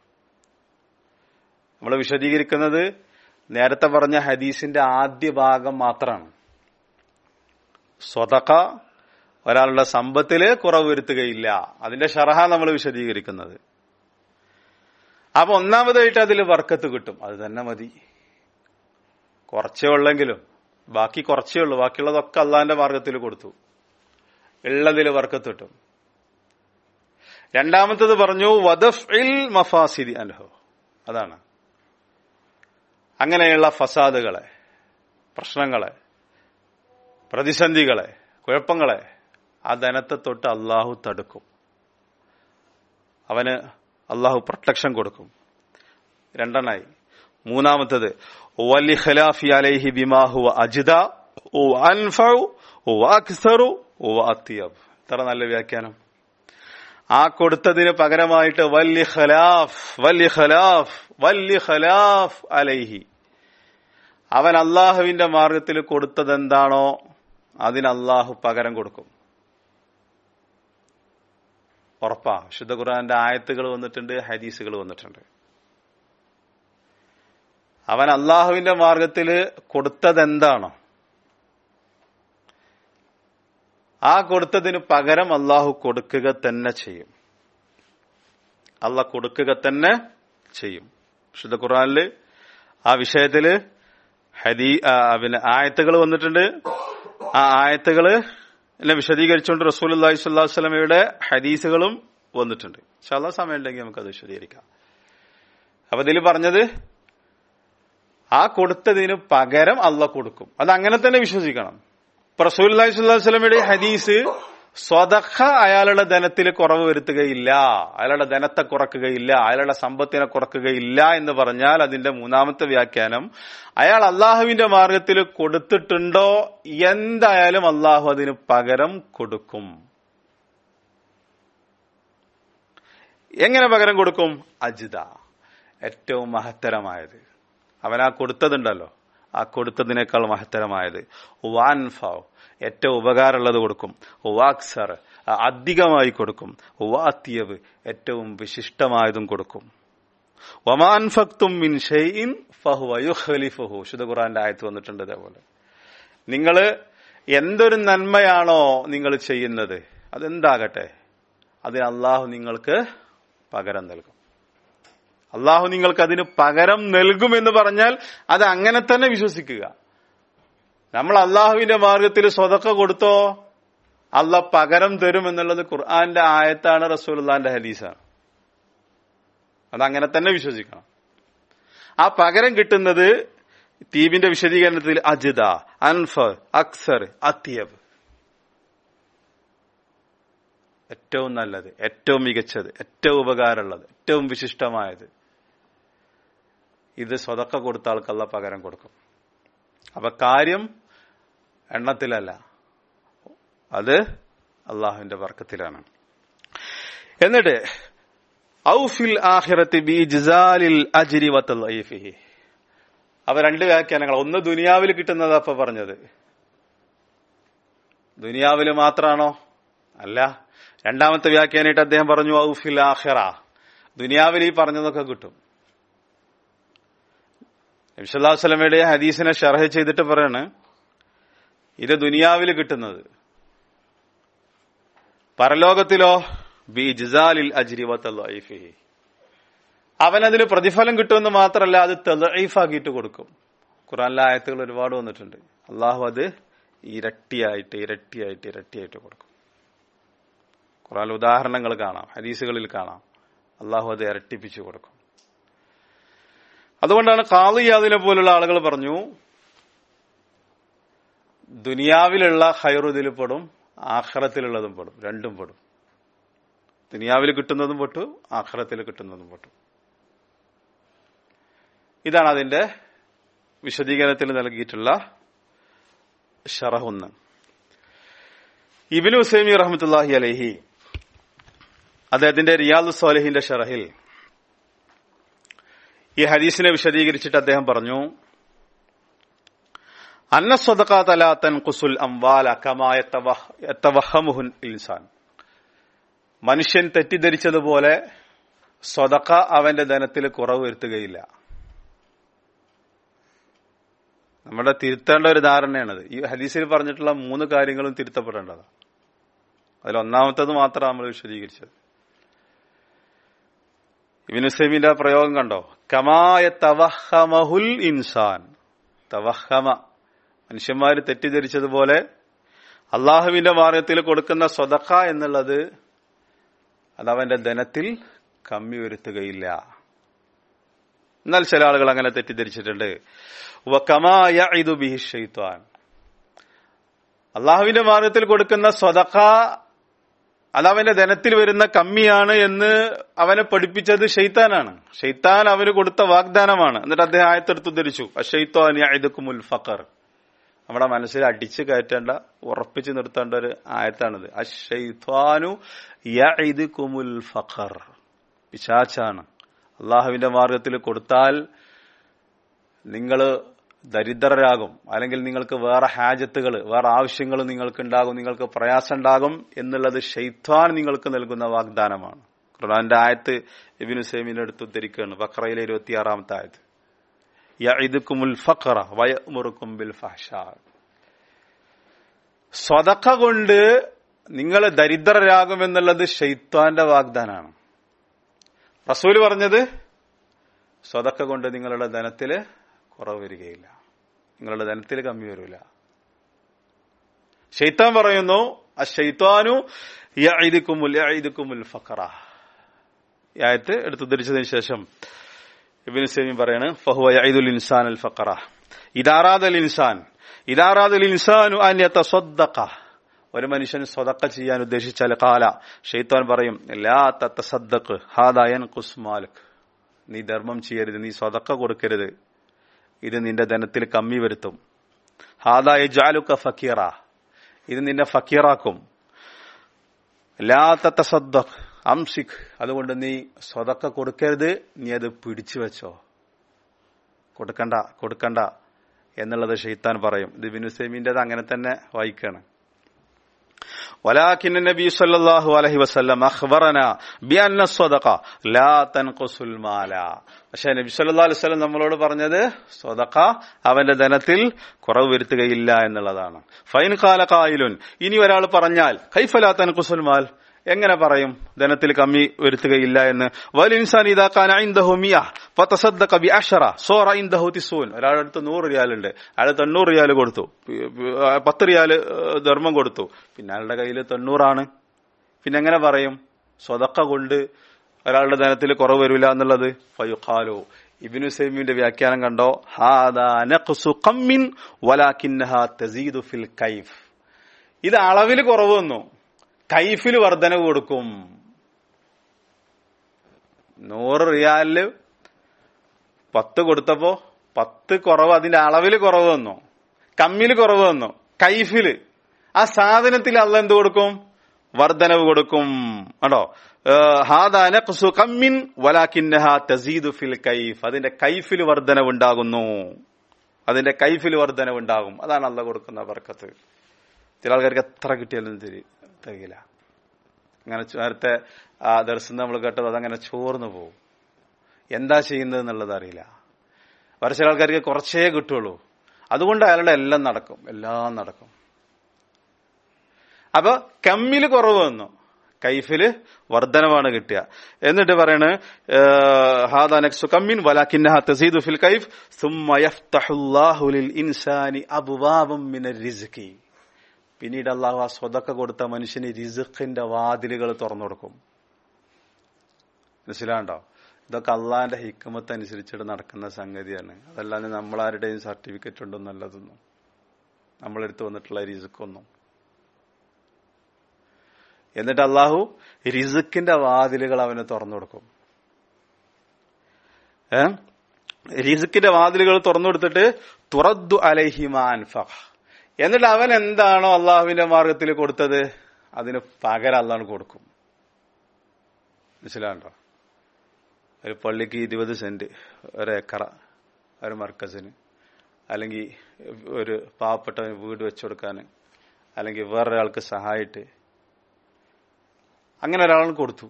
നമ്മൾ വിശദീകരിക്കുന്നത് നേരത്തെ പറഞ്ഞ ഹദീസിന്റെ ആദ്യ ഭാഗം മാത്രമാണ്. സ്വതക്ക ഒരാളുടെ സമ്പത്തില് കുറവ് വരുത്തുകയില്ല, അതിന്റെ ഷറഹ നമ്മൾ വിശദീകരിക്കുന്നത്. അപ്പൊ ഒന്നാമതായിട്ട് അതിൽ ബർക്കത്ത് കിട്ടും, അത് തന്നെ മതി. കുറച്ചേ ഉള്ളെങ്കിലും, ബാക്കി കുറച്ചേ ഉള്ളൂ, ബാക്കിയുള്ളതൊക്കെ അള്ളാന്റെ മാർഗത്തിൽ കൊടുത്തു, ഉള്ളതിൽ ബർക്കത്ത് കിട്ടും. രണ്ടാമത്തത് പറഞ്ഞു വദഫ്ഇൽ മഫാസിദി അൻഹു, അതാണ് അങ്ങനെയുള്ള ഫസാദുകളെ, പ്രശ്നങ്ങളെ, പ്രതിസന്ധികളെ, കുഴപ്പങ്ങളെ ആ ധനത്തെ തൊട്ട് അള്ളാഹു തടുക്കും. അവന് അള്ളാഹു പ്രൊട്ടക്ഷൻ കൊടുക്കും. രണ്ടെണ്ണായി. മൂന്നാമത്തത് വലി ഖിലാഫി അലൈഹി ബിമാ ഹുവ അജ്ദ വ അൻഫഉ വ അക്സറു വ അത്യബ്. ഇത്ര നല്ല വ്യാഖ്യാനം. ആ കൊടുത്തതിന് പകരമായിട്ട് വലി ഖലാഫ് വലി ഖലാഫ് വലി ഖലാഫ് അലൈഹി, അവൻ അള്ളാഹുവിന്റെ മാർഗത്തിൽ കൊടുത്തതെന്താണോ അതിന് അള്ളാഹു പകരം കൊടുക്കും. ഉറപ്പാ. വിശുദ്ധ ഖുർആന്റെ ആയത്തുകൾ വന്നിട്ടുണ്ട്, ഹദീസുകൾ വന്നിട്ടുണ്ട്. അവൻ അള്ളാഹുവിന്റെ മാർഗത്തിൽ കൊടുത്തതെന്താണോ ആ കൊടുത്തതിന് പകരം അള്ളാഹു കൊടുക്കുക തന്നെ ചെയ്യും. അള്ളാഹ് കൊടുക്കുക തന്നെ ചെയ്യും. വിശുദ്ധ ഖുർആനില് ആ വിഷയത്തില് ഹദീ പിന്നെ ആയത്തുകൾ വന്നിട്ടുണ്ട്. ആ ആയത്തുകള് എന്നെ വിശദീകരിച്ചുകൊണ്ട് റസൂലുള്ളാഹി സ്വല്ലല്ലാഹു അലൈഹി വസല്ലമയുടെ ഹദീസുകളും വന്നിട്ടുണ്ട്. ഇൻഷാ അല്ലാഹ് സമയം ഉണ്ടെങ്കിൽ നമുക്കത് വിശദീകരിക്കാം. അപ്പൊ ഇതിൽ പറഞ്ഞത് ആ കൊടുത്തതിന് പകരം അള്ളാഹ് കൊടുക്കും, അത് അങ്ങനെ തന്നെ വിശ്വസിക്കണം. ഇപ്പൊ റസൂലുള്ളാഹി സ്വല്ലല്ലാഹു അലൈഹി വസല്ലമയുടെ ഹദീസ് സ്വതഖ അയാളുടെ ധനത്തിൽ കുറവ് വരുത്തുകയില്ല, അയാളുടെ ധനത്തെ കുറക്കുകയില്ല, അയാളുടെ സമ്പത്തിനെ കുറക്കുകയില്ല എന്ന് പറഞ്ഞാൽ അതിന്റെ മൂന്നാമത്തെ വ്യാഖ്യാനം അയാൾ അള്ളാഹുവിന്റെ മാർഗത്തിൽ കൊടുത്തിട്ടുണ്ടോ എന്തായാലും അള്ളാഹു അതിന് പകരം കൊടുക്കും. എങ്ങനെ പകരം കൊടുക്കും? അജ്ദ, ഏറ്റവും മഹത്തരമായത്. അവനാ കൊടുത്തതുണ്ടല്ലോ, ആ കൊടുത്തതിനേക്കാൾ മഹത്തരമായത്. വാൻഫാവ്, ഏറ്റവും ഉപകാരമുള്ളത് കൊടുക്കും. വാക്സർ, അധികമായി കൊടുക്കും. വാത്തിയവ്, ഏറ്റവും വിശിഷ്ടമായതും കൊടുക്കും. വമാൻഫക്തും മിൻ ഷൈഇൻ ഫഹുവ യുഖ്ലിഫുഹു, വിശുദ്ധ ഖുർആന്റെ ആയത്ത് വന്നിട്ടുണ്ട്. അതേപോലെ നിങ്ങൾ എന്തൊരു നന്മയാണോ നിങ്ങൾ ചെയ്യുന്നത്, അതെന്താകട്ടെ, അതിന് അള്ളാഹു നിങ്ങൾക്ക് പകരം നൽകും. അള്ളാഹു നിങ്ങൾക്ക് അതിന് പകരം നൽകുമെന്ന് പറഞ്ഞാൽ അത് അങ്ങനെ തന്നെ വിശ്വസിക്കുക. നമ്മൾ അള്ളാഹുവിന്റെ മാർഗത്തിൽ സ്വതക്ക കൊടുത്തോ അള്ളാഹ് പകരം തരും എന്നുള്ളത് ഖുർആന്റെ ആയത്താണ്, റസൂലുള്ളാഹിന്റെ ഹദീസാണ്. അതങ്ങനെ തന്നെ വിശ്വസിക്കണം. ആ പകരം കിട്ടുന്നത് തീബിന്റെ വിശദീകരണത്തിൽ അജ്ദ, അൻഫ, അക്സർ, അത്യബ്, ഏറ്റവും നല്ലത്, ഏറ്റവും മികച്ചത്, ഏറ്റവും ഉപകാരമുള്ളത്, ഏറ്റവും വിശിഷ്ടമായത്. ഇത് സ്വതക്ക കൊടുത്ത ആൾക്ക് അള്ളാഹ് പകരം കൊടുക്കും. അപ്പൊ കാര്യം എണ്ണത്തിലല്ല, അത് അള്ളാഹുവിന്റെ ബർക്കത്തിലാണ്. എന്നിട്ട് ഔഫിൽ ആഖിറത്തി ബിഇജ്സാലിൽ അജ്രി വതളൈഫിഹി, അവ രണ്ട് വ്യാഖ്യാനങ്ങൾ. ഒന്ന് ദുനിയാവിൽ കിട്ടുന്നതാ അപ്പൊ പറഞ്ഞത്, ദുനിയാവിൽ മാത്രാണോ? അല്ല. രണ്ടാമത്തെ വ്യാഖ്യാനായിട്ട് അദ്ദേഹം പറഞ്ഞു ഔഫിൽ ആഖിറ, ദുനിയാവിൽ ഈ പറഞ്ഞതൊക്കെ കിട്ടും. നബി സല്ലല്ലാഹു അലൈഹി വസല്ലമയുടെ ഹദീസിനെ ശർഹ് ചെയ്തിട്ട് പറയാണ്, ഇത് ദുനിയാവിൽ കിട്ടുന്നത്. പരലോകത്തിലോ ബിഇജ്സാലിൽ അജ്രി വതളൈഫിഹി, അവനതിന് പ്രതിഫലം കിട്ടുമെന്ന് മാത്രമല്ല അത് തളഈഫാക്കിയിട്ട് കൊടുക്കും. ഖുർആനിലെ ആയത്തുകൾ ഒരുപാട് വന്നിട്ടുണ്ട്. അള്ളാഹു അത് ഇരട്ടിയായിട്ട് ഇരട്ടിയായിട്ട് ഇരട്ടിയായിട്ട് കൊടുക്കും. ഖുർആനിൽ ഉദാഹരണങ്ങൾ കാണാം, ഹദീസുകളിൽ കാണാം. അള്ളാഹു അത് ഇരട്ടിപ്പിച്ചു കൊടുക്കും. അതുകൊണ്ടാണ് ഖാളി ഇയാദിനെ പോലുള്ള ആളുകൾ പറഞ്ഞു, ദുനിയാവിലുള്ള ഖൈറു ഇതിൽ പെടും, ആഖിറത്തിലുള്ളതും പെടും, രണ്ടും പെടും. ദുനിയാവിൽ കിട്ടുന്നതും പെട്ടു, ആഖിറത്തിൽ കിട്ടുന്നതും പെട്ടു. ഇതാണ് അതിന്റെ വിശദീകരണത്തിൽ നൽകിയിട്ടുള്ള ശറഹ്. ഇബ്നു ഉസൈമീൻ റഹ്മത്തുള്ളാഹി അലൈഹി അദ്ദേഹത്തിന്റെ റിയാദുസ് സ്വാലിഹീന്റെ ശറഹിൽ ഈ ഹദീസിനെ വിശദീകരിച്ചിട്ട് അദ്ദേഹം പറഞ്ഞു, അന്ന സ്വദഖാത ലാ തൻഖുസുൽ അംവാല കമാ യതവഹമുൽ ഇൻസാൻ, മനുഷ്യൻ തെറ്റിദ്ധരിച്ചതുപോലെ സ്വദഖ അവന്റെ ധനത്തിൽ കുറവ് വരുത്തുകയില്ല. നമ്മുടെ തിരുത്തേണ്ട ഒരു ധാരണയാണത്. ഈ ഹദീസിൽ പറഞ്ഞിട്ടുള്ള മൂന്ന് കാര്യങ്ങളും തിരുത്തപ്പെടേണ്ടതാണ്. അതിൽ ഒന്നാമത്തത് മാത്രമാണ് നമ്മൾ വിശദീകരിച്ചത്. ഇബ്നു ഉസൈമീന്റെ പ്രയോഗം കണ്ടോ, കമായ തവഹമഹുൽ ഇൻസാൻ, തവഹമ, മനുഷ്യന്മാര് തെറ്റിദ്ധരിച്ചതുപോലെ അള്ളാഹുവിന്റെ മാർഗത്തിൽ കൊടുക്കുന്ന സ്വദഖ എന്നുള്ളത് അതവന്റെ ധനത്തിൽ കമ്മി വരുത്തുകയില്ല. എന്നാൽ ചില ആളുകൾ അങ്ങനെ തെറ്റിദ്ധരിച്ചിട്ടുണ്ട്. വകമാ യഇദു ബിഹി ശൈത്വാൻ, അള്ളാഹുവിന്റെ മാർഗത്തിൽ കൊടുക്കുന്ന സ്വദഖ അതവന്റെ ധനത്തിൽ വരുന്ന കമ്മിയാണ് എന്ന് അവനെ പഠിപ്പിച്ചത് ശൈത്താനാണ്. ശൈത്താൻ അവന് കൊടുത്ത വാഗ്ദാനമാണ്. എന്നിട്ട് അദ്ദേഹം ആയത്തെടുത്ത് ഉദ്ധരിച്ചു, അശൈത്വാൻ യഇദുകുമുൽ ഫഖർ. നമ്മുടെ മനസ്സിൽ അടിച്ചു കയറ്റേണ്ട, ഉറപ്പിച്ചു നിർത്തേണ്ട ഒരു ആയത്താണിത്. അശൈത്വാനു യഇദുകുമുൽ ഫഖർ, പിശാചാണ്. അള്ളാഹുവിന്റെ മാർഗത്തിൽ കൊടുത്താൽ നിങ്ങൾ ദരിദ്രരാകും, അല്ലെങ്കിൽ നിങ്ങൾക്ക് വേറെ ഹാജത്തുകൾ, വേറെ ആവശ്യങ്ങൾ നിങ്ങൾക്ക് ഉണ്ടാകും, നിങ്ങൾക്ക് പ്രയാസം ഉണ്ടാകും എന്നുള്ളത് ശൈത്വാൻ നിങ്ങൾക്ക് നൽകുന്ന വാഗ്ദാനമാണ്. ഖുർആന്റെ ആയത്ത് ഇബ്നു ഉസൈമീൻ എടുത്ത് ഉദ്ധരിക്കുകയാണ്, ബഖറയിലെ ഇരുപത്തിയാറാമത്തെ ആയത്ത്, യഇദുകുമുൽ ഫഖറ വയഅ്മുറുകും ബിൽ ഫഹ്ശാ. സ്വദഖ കൊണ്ട് നിങ്ങൾ ദരിദ്രരാകുമെന്നുള്ളത് ശൈത്വാന്റെ വാഗ്ദാനാണ്. റസൂൽ പറഞ്ഞത് സ്വദഖ കൊണ്ട് നിങ്ങളുടെ ധനത്തില് കുറവ് വരികയില്ല, നിങ്ങളുടെ ധനത്തിൽ കമ്മി വരില്ല. ശൈത്താൻ പറയുന്നു അശൈത്വാനു യഇദുകുമുൽ യഇദുകുമുൽ ഫഖറ. ഈ ആയത്ത് എടുത്തുദ്ധരിച്ചതിന് ശേഷം ഇബ്നു ഉസൈമീൻ പറയാണ്, ഫഹുവ യഇദുൽ ഇൻസാനൽ ഫഖറ ഇദാ അറാദൽ ഇൻസാൻ ഇദാ അറാദൽ ഇൻസാനു അൻ യതസദ്ദഖ ഒരു മനുഷ്യൻ സ്വതക്ക ചെയ്യാൻ ഉദ്ദേശിച്ചാൽ കാല ഷെയ്ത്താൻ പറയും ലാ തതസദ്ദഖ് ഹാദാ യൻഖുസ് മാലക്, നീ ധർമ്മം ചെയ്യരുത്, നീ സ്വതക്ക കൊടുക്കരുത്, ഇത് നിന്റെ ധനത്തിൽ കമ്മി വരുത്തും. ഹാദാ യജഅലുക ഫക്കീറ, ഇത് നിന്നെ ഫക്കീറാക്കും. ലാ തതസദ്ദഖ് അംസിക്, അതുകൊണ്ട് നീ സ്വതക്ക കൊടുക്കരുത്, നീ അത് പിടിച്ചു വെച്ചോ, കൊടുക്കണ്ട കൊടുക്കണ്ട എന്നുള്ളത് ഷെയ്ത്താൻ പറയും. ഇത് ഇബ്നു ഉസൈമീന്റേത് അങ്ങനെ തന്നെ വായിക്കാണ്. വലാകിൻ നബി സല്ലല്ലാഹു അലൈഹി വസല്ലം അഖ്ബറനാ ബിഅന്ന സ്വദഖ ലാ തൻഖുസുൽ മാല. പക്ഷേ നബി സല്ലല്ലാഹു അലൈഹി വസല്ലം നമ്മളോട് പറഞ്ഞത് സ്വദഖ അവന്റെ ധനത്തിൽ കുറവ് വരുത്തുകയില്ല എന്നുള്ളതാണ്. ഫൈൻ ഖാല ഖായിലുൻ, ഇനി ഒരാൾ പറഞ്ഞാൽ കൈഫ ലാ തൻഖുസുൽ മാൽ, എങ്ങനെ പറയും ധനത്തിൽ കമ്മി വരുത്തുകയില്ല എന്ന്? വൽ ഇൻസാൻ ഇദാ കാന ഇൻദഹു മിഅ ഫതസദ്ദഖ ബിഅശറ സോറ ഇൻദഹു തിസൂൻ. ഒരാളുടെ അടുത്ത് നൂറ് റിയാലുണ്ട്, അയാൾ തൊണ്ണൂറ് റിയാൽ കൊടുത്തു, പത്ത് റിയാൽ ധർമ്മം കൊടുത്തു, പിന്നെ അയാളുടെ കയ്യിൽ തൊണ്ണൂറാണ്. പിന്നെ എങ്ങനെ പറയും സ്വതക്ക കൊണ്ട് ഒരാളുടെ ധനത്തിൽ കുറവ് വരില്ല എന്നുള്ളത്? ഫയുഖാലു, ഇബ്നു ഉസൈമീന്റെ വ്യാഖ്യാനം കണ്ടോ, ഹാദാ നഖ്സു ഖമ്മിൻ വലാകിന്നഹാ തസീദു ഫിൽ കൈഫ്. ഇത് അളവിൽ കുറവ് വന്നു, കൈഫിൽ വർധനവ് കൊടുക്കും. നൂറ് റിയാലില് പത്ത് കൊടുത്തപ്പോ പത്ത് കുറവ്, അതിന്റെ അളവിൽ കുറവ് വന്നു, കമ്മില് കുറവ് വന്നു, കൈഫില് ആ സാധനത്തിൽ അള്ള എന്ത് കൊടുക്കും? വർധനവ് കൊടുക്കും. ആണോ? ഹാദാ നഖ്സു ഖമ്മിൻ വലാകിന്നഹാ തസീദു ഫിൽ കൈഫ്, അതിന്റെ കൈഫിൽ വർധനവ് ഉണ്ടാകുന്നു, അതിന്റെ കൈഫിൽ വർധനവ് ഉണ്ടാകും. അതാണ് അള്ള കൊടുക്കുന്ന ബർക്കത്ത്. ചില ആൾക്കാർക്ക് എത്ര കിട്ടിയാലും തികയില്ല. അങ്ങനെ നേരത്തെ ആ ദർശനം നമ്മൾ കേട്ടത് അതങ്ങനെ ചോർന്നു പോകും. എന്താ ചെയ്യുന്നത് എന്നുള്ളത് അറിയില്ല. വേറെ ചില ആൾക്കാർക്ക് കുറച്ചേ കിട്ടുള്ളൂ, അതുകൊണ്ട് അയാളുടെ എല്ലാം നടക്കും, എല്ലാം നടക്കും. അപ്പൊ കമ്മില് കുറവ് വന്നു, കൈഫില് വർധനവാണ് കിട്ടുക. എന്നിട്ട് പറയണ് ഹാദാ നഖ്സു കമ്മിൻ വലാകിന്നഹാ തസീദു ഫിൽ കൈഫ് സുമ്മ യഫ്തഹുല്ലാഹു ലിൽ ഇൻസാനി അബ്വാബൻ മിനർ റിസ്ഖി. പിന്നീട് അള്ളാഹു ആ സ്വതക്ക കൊടുത്ത മനുഷ്യന് റിസ്ഖിന്റെ വാതിലുകൾ തുറന്നു കൊടുക്കും. മനസ്സിലാണ്ടോ? ഇതൊക്കെ അള്ളാഹിന്റെ ഹിക്മത്ത് അനുസരിച്ചിട്ട് നടക്കുന്ന സംഗതിയാണ്. അതല്ലാതെ നമ്മളാരുടെയും സർട്ടിഫിക്കറ്റ് ഉണ്ടോ നല്ലതൊന്നും, നമ്മളെടുത്ത് വന്നിട്ടുള്ള റിസ്ഖൊന്നും. എന്നിട്ട് അള്ളാഹു റിസ്ഖിന്റെ വാതിലുകൾ അവന് തുറന്നു കൊടുക്കും. ഏ റിസ്ഖിന്റെ വാതിലുകൾ തുറന്നു കൊടുത്തിട്ട് തുറദ്ദു അലൈഹി മാ അൻഫഖ്, എന്നിട്ട് അവൻ എന്താണോ അള്ളാഹുവിന്റെ മാർഗത്തിൽ കൊടുത്തത് അതിന് പകരം അള്ളാഹ് കൊടുക്കും. മനസ്സിലാണ്ടോ? ഒരു പള്ളിക്ക് ഇരുപത് സെന്റ്, ഒരു ഏക്കറ ഒരു മർക്കസിന്, അല്ലെങ്കിൽ ഒരു പാവപ്പെട്ടവന് വീട് വെച്ചുകൊടുക്കാൻ, അല്ലെങ്കിൽ വേറൊരാൾക്ക് സഹായിട്ട്, അങ്ങനെ ഒരാളിന് കൊടുത്തു.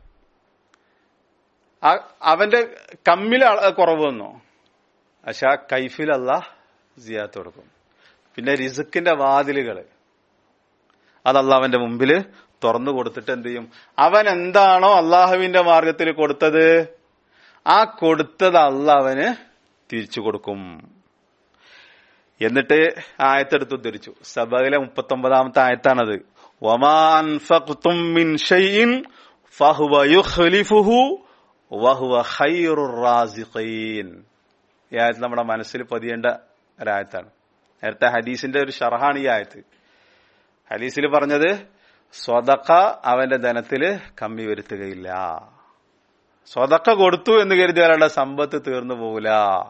അവന്റെ കമ്മിൽ കുറവ് വന്നു, പക്ഷെ ആ കൈഫിൽ അല്ലാഹ് സിയാത്ത് കൊടുക്കും. പിന്നെ റിസ്ക്കിന്റെ വാതിലുകള് അത് അള്ളാഹുവിന്റെ മുമ്പില് തുറന്നു കൊടുത്തിട്ട് എന്ത് ചെയ്യും? അവൻ എന്താണോ അള്ളാഹുവിന്റെ മാർഗത്തിൽ കൊടുത്തത് ആ കൊടുത്തത് അള്ളാഹുവിന് തിരിച്ചു കൊടുക്കും. എന്നിട്ട് ആയത്തെടുത്ത് ഉദ്ധരിച്ചു. സബയിലെ മുപ്പത്തി ഒമ്പതാമത്തെ ആയത്താണത്. വമാ അൻഫഖ്തും മിൻ ഷൈഇൻ ഫഹുവ യുഖ്ലിഫുഹു വഹുവ ഖൈറുർ റാസിഖീൻ. ഈ ആയത്ത് നമ്മുടെ മനസ്സിൽ പതിയേണ്ട ഒരായത്താണ്. നേരത്തെ ഹദീസിന്റെ ഒരു ഷർഹാണ് ഈ ആയത്ത്. ഹദീസിൽ പറഞ്ഞത് സ്വതക്ക അവന്റെ ധനത്തില് കമ്മി വരുത്തുകയില്ല. സ്വതക്ക കൊടുത്തു എന്ന് കരുതി ഒരാളുടെ സമ്പത്ത് തീർന്നു പോകില്ല,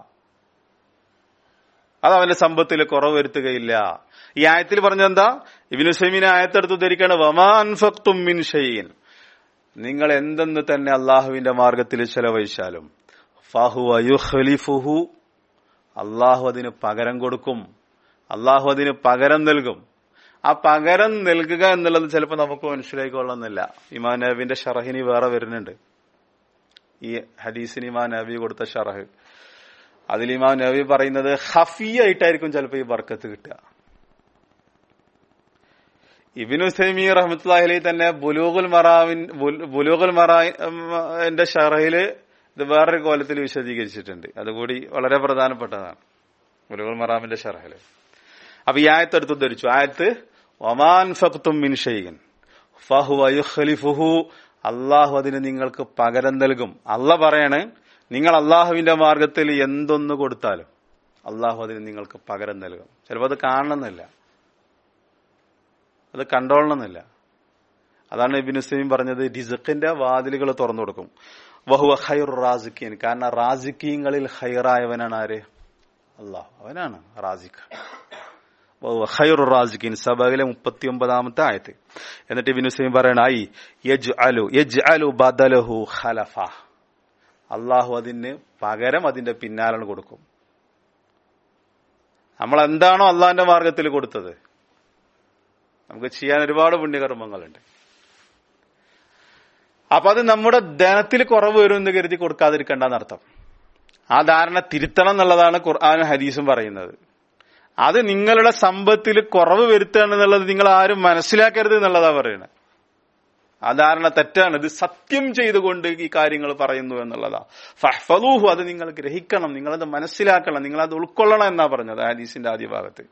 അത് അവന്റെ സമ്പത്തിൽ കുറവ് വരുത്തുകയില്ല. ഈ ആയത്തിൽ പറഞ്ഞെന്താ? ഇബ്നു ഉസൈമീൻ ആയത്തെടുത്ത് ഉദ്ധരിക്കാണ്, വമാ അൻഫഖ്തും മിൻ ഷൈഇൻ, നിങ്ങൾ എന്തെന്ന് തന്നെ അള്ളാഹുവിന്റെ മാർഗത്തിൽ ചെലവഴിച്ചാലും ഫഹുവ യുഖ്ലിഫുഹു, അള്ളാഹു അതിന് പകരം കൊടുക്കും, അള്ളാഹു അതിന് പകരം നൽകും. ആ പകരം നൽകുക എന്നുള്ളത് ചിലപ്പോൾ നമുക്ക് മനസ്സിലായിക്കൊള്ളുന്നില്ല. ഇമാം നബവിന്റെ ഷറഹിന് വേറെ വരുന്നുണ്ട്. ഈ ഹദീസിന് ഇമാം നബവി കൊടുത്ത ഷറഹ്, അതിൽ ഇമാം നബവി പറയുന്നത് ഖഫിയായിട്ടായിരിക്കും ചിലപ്പോൾ ഈ ബർക്കത്ത് കിട്ടുക. ഇബ്നു ഉസൈമീൻ റഹ്മത്തുള്ളാഹി അലൈഹി തന്നെ ബുലൂഗുൽ മറാമിൻ ബുലൂഗുൽ മറാമിന്റെ ഷറഹില് ഇത് വേറൊരു കോലത്തിൽ വിശദീകരിച്ചിട്ടുണ്ട്. അതുകൂടി വളരെ പ്രധാനപ്പെട്ടതാണ് ബുലൂഗുൽ മറാമിന്റെ ഷറഹില്. അപ്പൊ ഈ ആയത്ത് എടുത്ത് ഉദ്ധരിച്ചു. ആയത്ത് വമാ അൻഫഖ്തും മിൻ ഷൈഇൻ ഫഹുവ യുഖ്ലിഫുഹു, അള്ളാഹു അതിന് നിങ്ങൾക്ക് പകരം നൽകും. അള്ളാഹ് പറയാണ്, നിങ്ങൾ അള്ളാഹുവിന്റെ മാർഗത്തിൽ എന്തൊന്ന് കൊടുത്താലും അള്ളാഹു അതിന് നിങ്ങൾക്ക് പകരം നൽകും. ചിലപ്പോൾ അത് കാണണമെന്നില്ല, അത് കണ്ടോളണമെന്നില്ല. അതാണ് ഇബ്നു ഉസൈമീൻ പറഞ്ഞത്, റിസ്ഖിന്റെ വാതിലുകൾ തുറന്നു കൊടുക്കും. വഹുവ ഖൈറു റാസിഖീൻ, കാരണം റാസിഖീങ്ങളിൽ ഖൈറായവനാണ് ആര്? അല്ലാഹ്, അവനാണ് റാസിഖ്. വഹുവ ഖൈറു റാസിഖീൻ, സബയിലെ മുപ്പത്തി ഒമ്പതാമത്തെ ആയത്ത്. എന്നിട്ട് ഇബ്നു ഉസൈമീൻ പറയണായി യജ്അലു യജ്അലു ബദലഹു ഖലഫ, അള്ളാഹു അതിന് പകരം അതിന്റെ പിന്നാലെ കൊടുക്കും. നമ്മൾ എന്താണോ അള്ളാഹിന്റെ മാർഗത്തിൽ കൊടുത്തത്, നമുക്ക് ചെയ്യാൻ ഒരുപാട് പുണ്യകർമ്മങ്ങളുണ്ട്. അപ്പൊ അത് നമ്മുടെ ധനത്തിൽ കുറവ് വരും എന്ന് കരുതി കൊടുക്കാതിരിക്കണ്ടെന്നർത്ഥം. ആ ധാരണ തിരുത്തണം എന്നുള്ളതാണ് ഖുർആനും ഹദീസും പറയുന്നത്. അത് നിങ്ങളുടെ സമ്പത്തിൽ കുറവ് വരുത്തുകയാണ് എന്നുള്ളത് നിങ്ങൾ ആരും മനസ്സിലാക്കരുത് എന്നുള്ളതാ പറയുന്നത്. ആ ധാരണ തെറ്റാണ്. ഇത് സത്യം ചെയ്തുകൊണ്ട് ഈ കാര്യങ്ങൾ പറയുന്നു എന്നുള്ളതാ. ഫഹ്ഫളൂഹു, അത് നിങ്ങൾ ഗ്രഹിക്കണം, നിങ്ങളത് മനസ്സിലാക്കണം, നിങ്ങളത് ഉൾക്കൊള്ളണം എന്നാ പറഞ്ഞത് ഹദീസിന്റെ ആദ്യ ഭാഗത്ത്.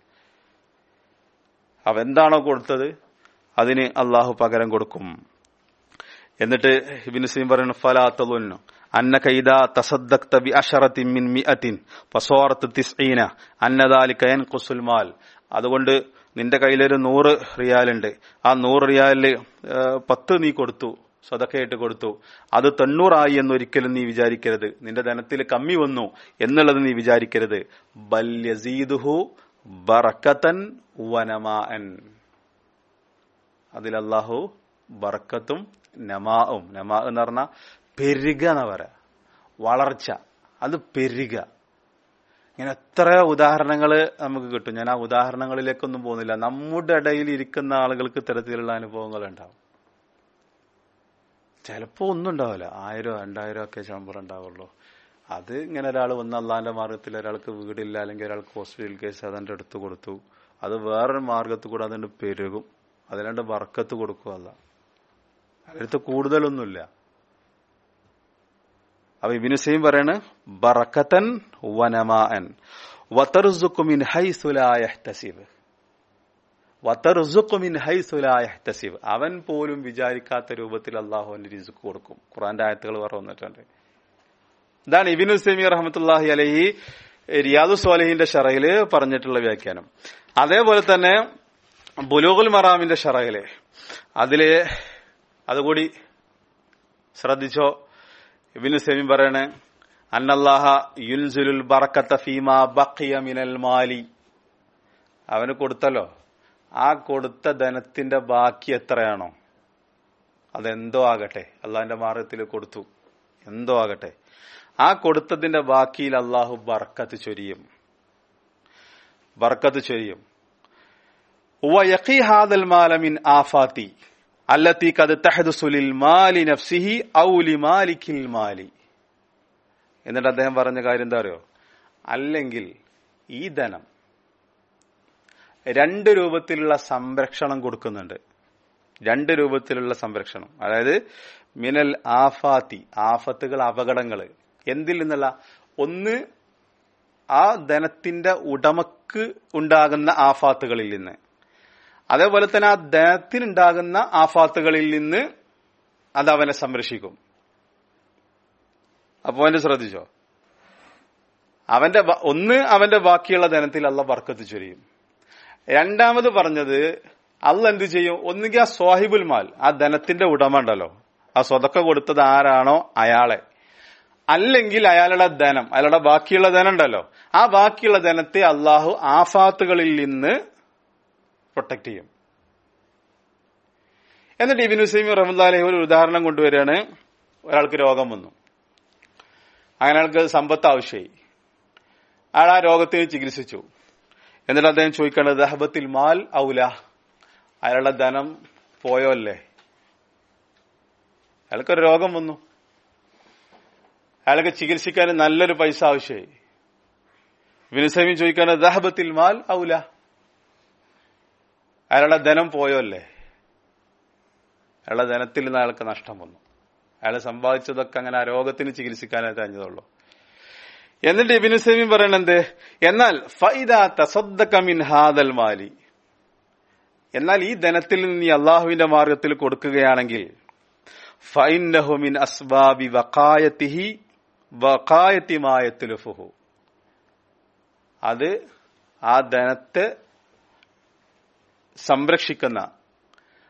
അവ എന്താണോ കൊടുത്തത് അതിന് അള്ളാഹു പകരം കൊടുക്കും. എന്നിട്ട് ഇബ്നു ഉസൈമീൻ പറയുന്നു ഫലാ തളുന്നു അന്നക ഇദാ തസദ്ദഖ്ത ബി അശറത്തിൻ മിൻ മിഅത്തിൻ ഫസാറത്ത് തിസ്ഈന അന്ന ദാലിക യൻഖുസുൽ മാൽ. അതുകൊണ്ട് നിന്റെ കയ്യിലൊരു നൂറ് റിയാലുണ്ട്, ആ നൂറ് റിയാലില് പത്ത് നീ കൊടുത്തു, സദഖയായിട്ട് കൊടുത്തു, അത് തൊണ്ണൂറായി എന്നൊരിക്കലും നീ വിചാരിക്കരുത്. നിന്റെ ധനത്തിൽ കമ്മി വന്നു എന്നുള്ളത് നീ വിചാരിക്കരുത്. ബൽ യസീദുഹു ബറക്കതൻ വനമാഅൻ, അതിൽ അല്ലാഹു ബർക്കത്തും നമാഉം, നമാ എന്ന് പറഞ്ഞാൽ പെരുക എന്ന് പറയാ, വളർച്ച, അത് പെരുക. ഇങ്ങനെ എത്ര ഉദാഹരണങ്ങൾ നമുക്ക് കിട്ടും. ഞാൻ ആ ഉദാഹരണങ്ങളിലേക്കൊന്നും പോകുന്നില്ല. നമ്മുടെ ഇടയിൽ ഇരിക്കുന്ന ആളുകൾക്ക് ഇത്തരത്തിലുള്ള അനുഭവങ്ങൾ ഉണ്ടാവും. ചിലപ്പോ ഒന്നും ഉണ്ടാവില്ല, ആയിരം രണ്ടായിരം ഒക്കെ ശമ്പളം ഉണ്ടാവുള്ളൂ. അത് ഇങ്ങനെ ഒരാൾ വന്ന് അള്ളാന്റെ മാർഗത്തിൽ ഒരാൾക്ക് വീടില്ല, അല്ലെങ്കിൽ ഒരാൾക്ക് ഹോസ്പിറ്റൽ കേസ് അതിന്റെ അടുത്ത് കൊടുത്തു, അത് വേറൊരു മാർഗത്തിൽ കൂടെ അതിന്റെ പെരുകും, അതിനാണ്ട് ബർക്കത്ത് കൊടുക്കും. അല്ല, അതിനടുത്ത് കൂടുതലൊന്നുമില്ല. അപ്പൊ ഇബ്നു ഉസൈമീൻ പറയാണ് ബറക്കതൻ വനമാഅൻ വതർസുഖു മിൻ ഹൈസു ലാ യഹ്തസിബ്, വതർസുഖു മിൻ ഹൈസു ലാ യഹ്തസിബ്, അവൻ പോലും വിചാരിക്കാത്ത രൂപത്തിൽ അല്ലാഹു അവന് റിസ്ക് കൊടുക്കും. ഖുർആന്റെ ആയത്തുകൾ വേറെ വന്നിട്ടുണ്ട്. ഇതാണ് ഇബ്നു ഉസൈമീൻ റഹ്മത്തുള്ളാഹി അലൈഹി റിയാദുസ് സ്വാലിഹീന്റെ ശറഹില് പറഞ്ഞിട്ടുള്ള വ്യാഖ്യാനം. അതേപോലെ തന്നെ ബുലൂഗുൽ മറാമിന്റെ ശറഹില് അതില് അതുകൂടി ശ്രദ്ധിച്ചോ. ഇബ്നു ഉസൈമീൻ പറയണേ അന്നല്ലാഹ യുൻസിലുൽ ബറക്കത ഫീമാ ബഖിയ മിനൽ മാലി, അവന് കൊടുത്തല്ലോ, ആ കൊടുത്ത ധനത്തിന്റെ ബാക്കി എത്രയാണോ അതെന്തോ ആകട്ടെ, അള്ളാഹിന്റെ മാർഗത്തിൽ കൊടുത്തു, എന്തോ ആകട്ടെ, ആ കൊടുത്തതിന്റെ ബാക്കിയിൽ അള്ളാഹു ബർക്കത്ത് ചൊരിയും, ബർക്കത്ത് ചൊരിയും. വയഖി ഹാദൽ മാല മിൻ ആഫാതി അല്ലത്തി ഖദ് തഹദുസു ലിൽ മാലി നഫ്സിഹി ഔ ലിമാലിക്കിൽ മാലി. എന്നിട്ട് അദ്ദേഹം പറഞ്ഞ കാര്യം എന്താ അറിയോ? അല്ലെങ്കിൽ ഈ ധനം രണ്ട് രൂപത്തിലുള്ള സംരക്ഷണം കൊടുക്കുന്നുണ്ട്. രണ്ട് രൂപത്തിലുള്ള സംരക്ഷണം, അതായത് മിനൽ ആഫാത്തി, ആഫത്തുകൾ, അപകടങ്ങൾ. എന്തിൽ നിന്നുള്ള? ഒന്ന്, ആ ധനത്തിന്റെ ഉടമക്ക് ഉണ്ടാകുന്ന ആഫാത്തുകളിൽ നിന്ന്. അതേപോലെ തന്നെ ആ ധനത്തിനുണ്ടാകുന്ന ആഫാത്തുകളിൽ നിന്ന് അത് അവനെ സംരക്ഷിക്കും. അപ്പൊ അവന്റെ ശ്രദ്ധിച്ചോ, അവന്റെ ഒന്ന് അവന്റെ ബാക്കിയുള്ള ധനത്തിൽ അള്ള ബർക്കത്ത് ചൊരിയും. രണ്ടാമത് പറഞ്ഞത് അള്ള എന്ത് ചെയ്യും? ഒന്നുകിൽ ആ സ്വാഹിബുൽ മാൽ, ആ ധനത്തിന്റെ ഉടമ ഉണ്ടല്ലോ, ആ സ്വതക്ക കൊടുത്തത് ആരാണോ അയാളെ, അല്ലെങ്കിൽ അയാളുടെ ധനം, അയാളുടെ ബാക്കിയുള്ള ധനം ഉണ്ടല്ലോ, ആ ബാക്കിയുള്ള ധനത്തെ അള്ളാഹു ആഫാത്തുകളിൽ നിന്ന് പ്രൊട്ടക്ട് ചെയ്യും. എന്നിട്ട് ഇബ്നു ഉസൈമീൻ റഹ്മത്തുള്ളാഹി അലൈഹി ഒരു ഉദാഹരണം കൊണ്ടുവരികയാണ്. ഒരാൾക്ക് രോഗം വന്നു, അങ്ങനെ അയാൾക്ക് സമ്പത്ത് ആവശ്യമായി. അയാൾ ആ രോഗത്തിന് ചികിത്സിച്ചു. എന്നിട്ട് അദ്ദേഹം ചോദിക്കേണ്ടത് ദഹബത്തിൽ മാൽ ഔല, അയാളുടെ ധനം പോയോ അല്ലേ? അയാൾക്കൊരു രോഗം വന്നു, അയാൾക്ക് ചികിത്സിക്കാൻ നല്ലൊരു പൈസ ആവശ്യമായി. ഇബ്നു ഉസൈമീൻ ചോദിക്കേണ്ടത് ദഹബത്തിൽ മാൽ ഔല, അയാളുടെ ധനം പോയോ അല്ലേ? അയാളുടെ ധനത്തിൽ നിന്ന് അയാൾക്ക് നഷ്ടം വന്നു. അയാൾ സമ്പാദിച്ചതൊക്കെ അങ്ങനെ ആ രോഗത്തിന് ചികിത്സിക്കാനായി കഴിഞ്ഞതുള്ളൂ. എന്നിട്ട് ഇബ്നു ഉസൈമീൻ പറയണെന്ത്? എന്നാൽ ഫൈദാ തസദ്ദഖ മിൻ ഹാദൽ മാലി, എന്നാൽ ഈ ധനത്തിൽ നിന്ന് നീ അള്ളാഹുവിന്റെ മാർഗത്തിൽ കൊടുക്കുകയാണെങ്കിൽ ഫഇന്നഹു മിൻ അസ്ബാബി വഖായതിഹി വഖായതി മാ യത്ലഫുഹു, അത് ആ ധനത്തെ സംരക്ഷിക്കുന്ന,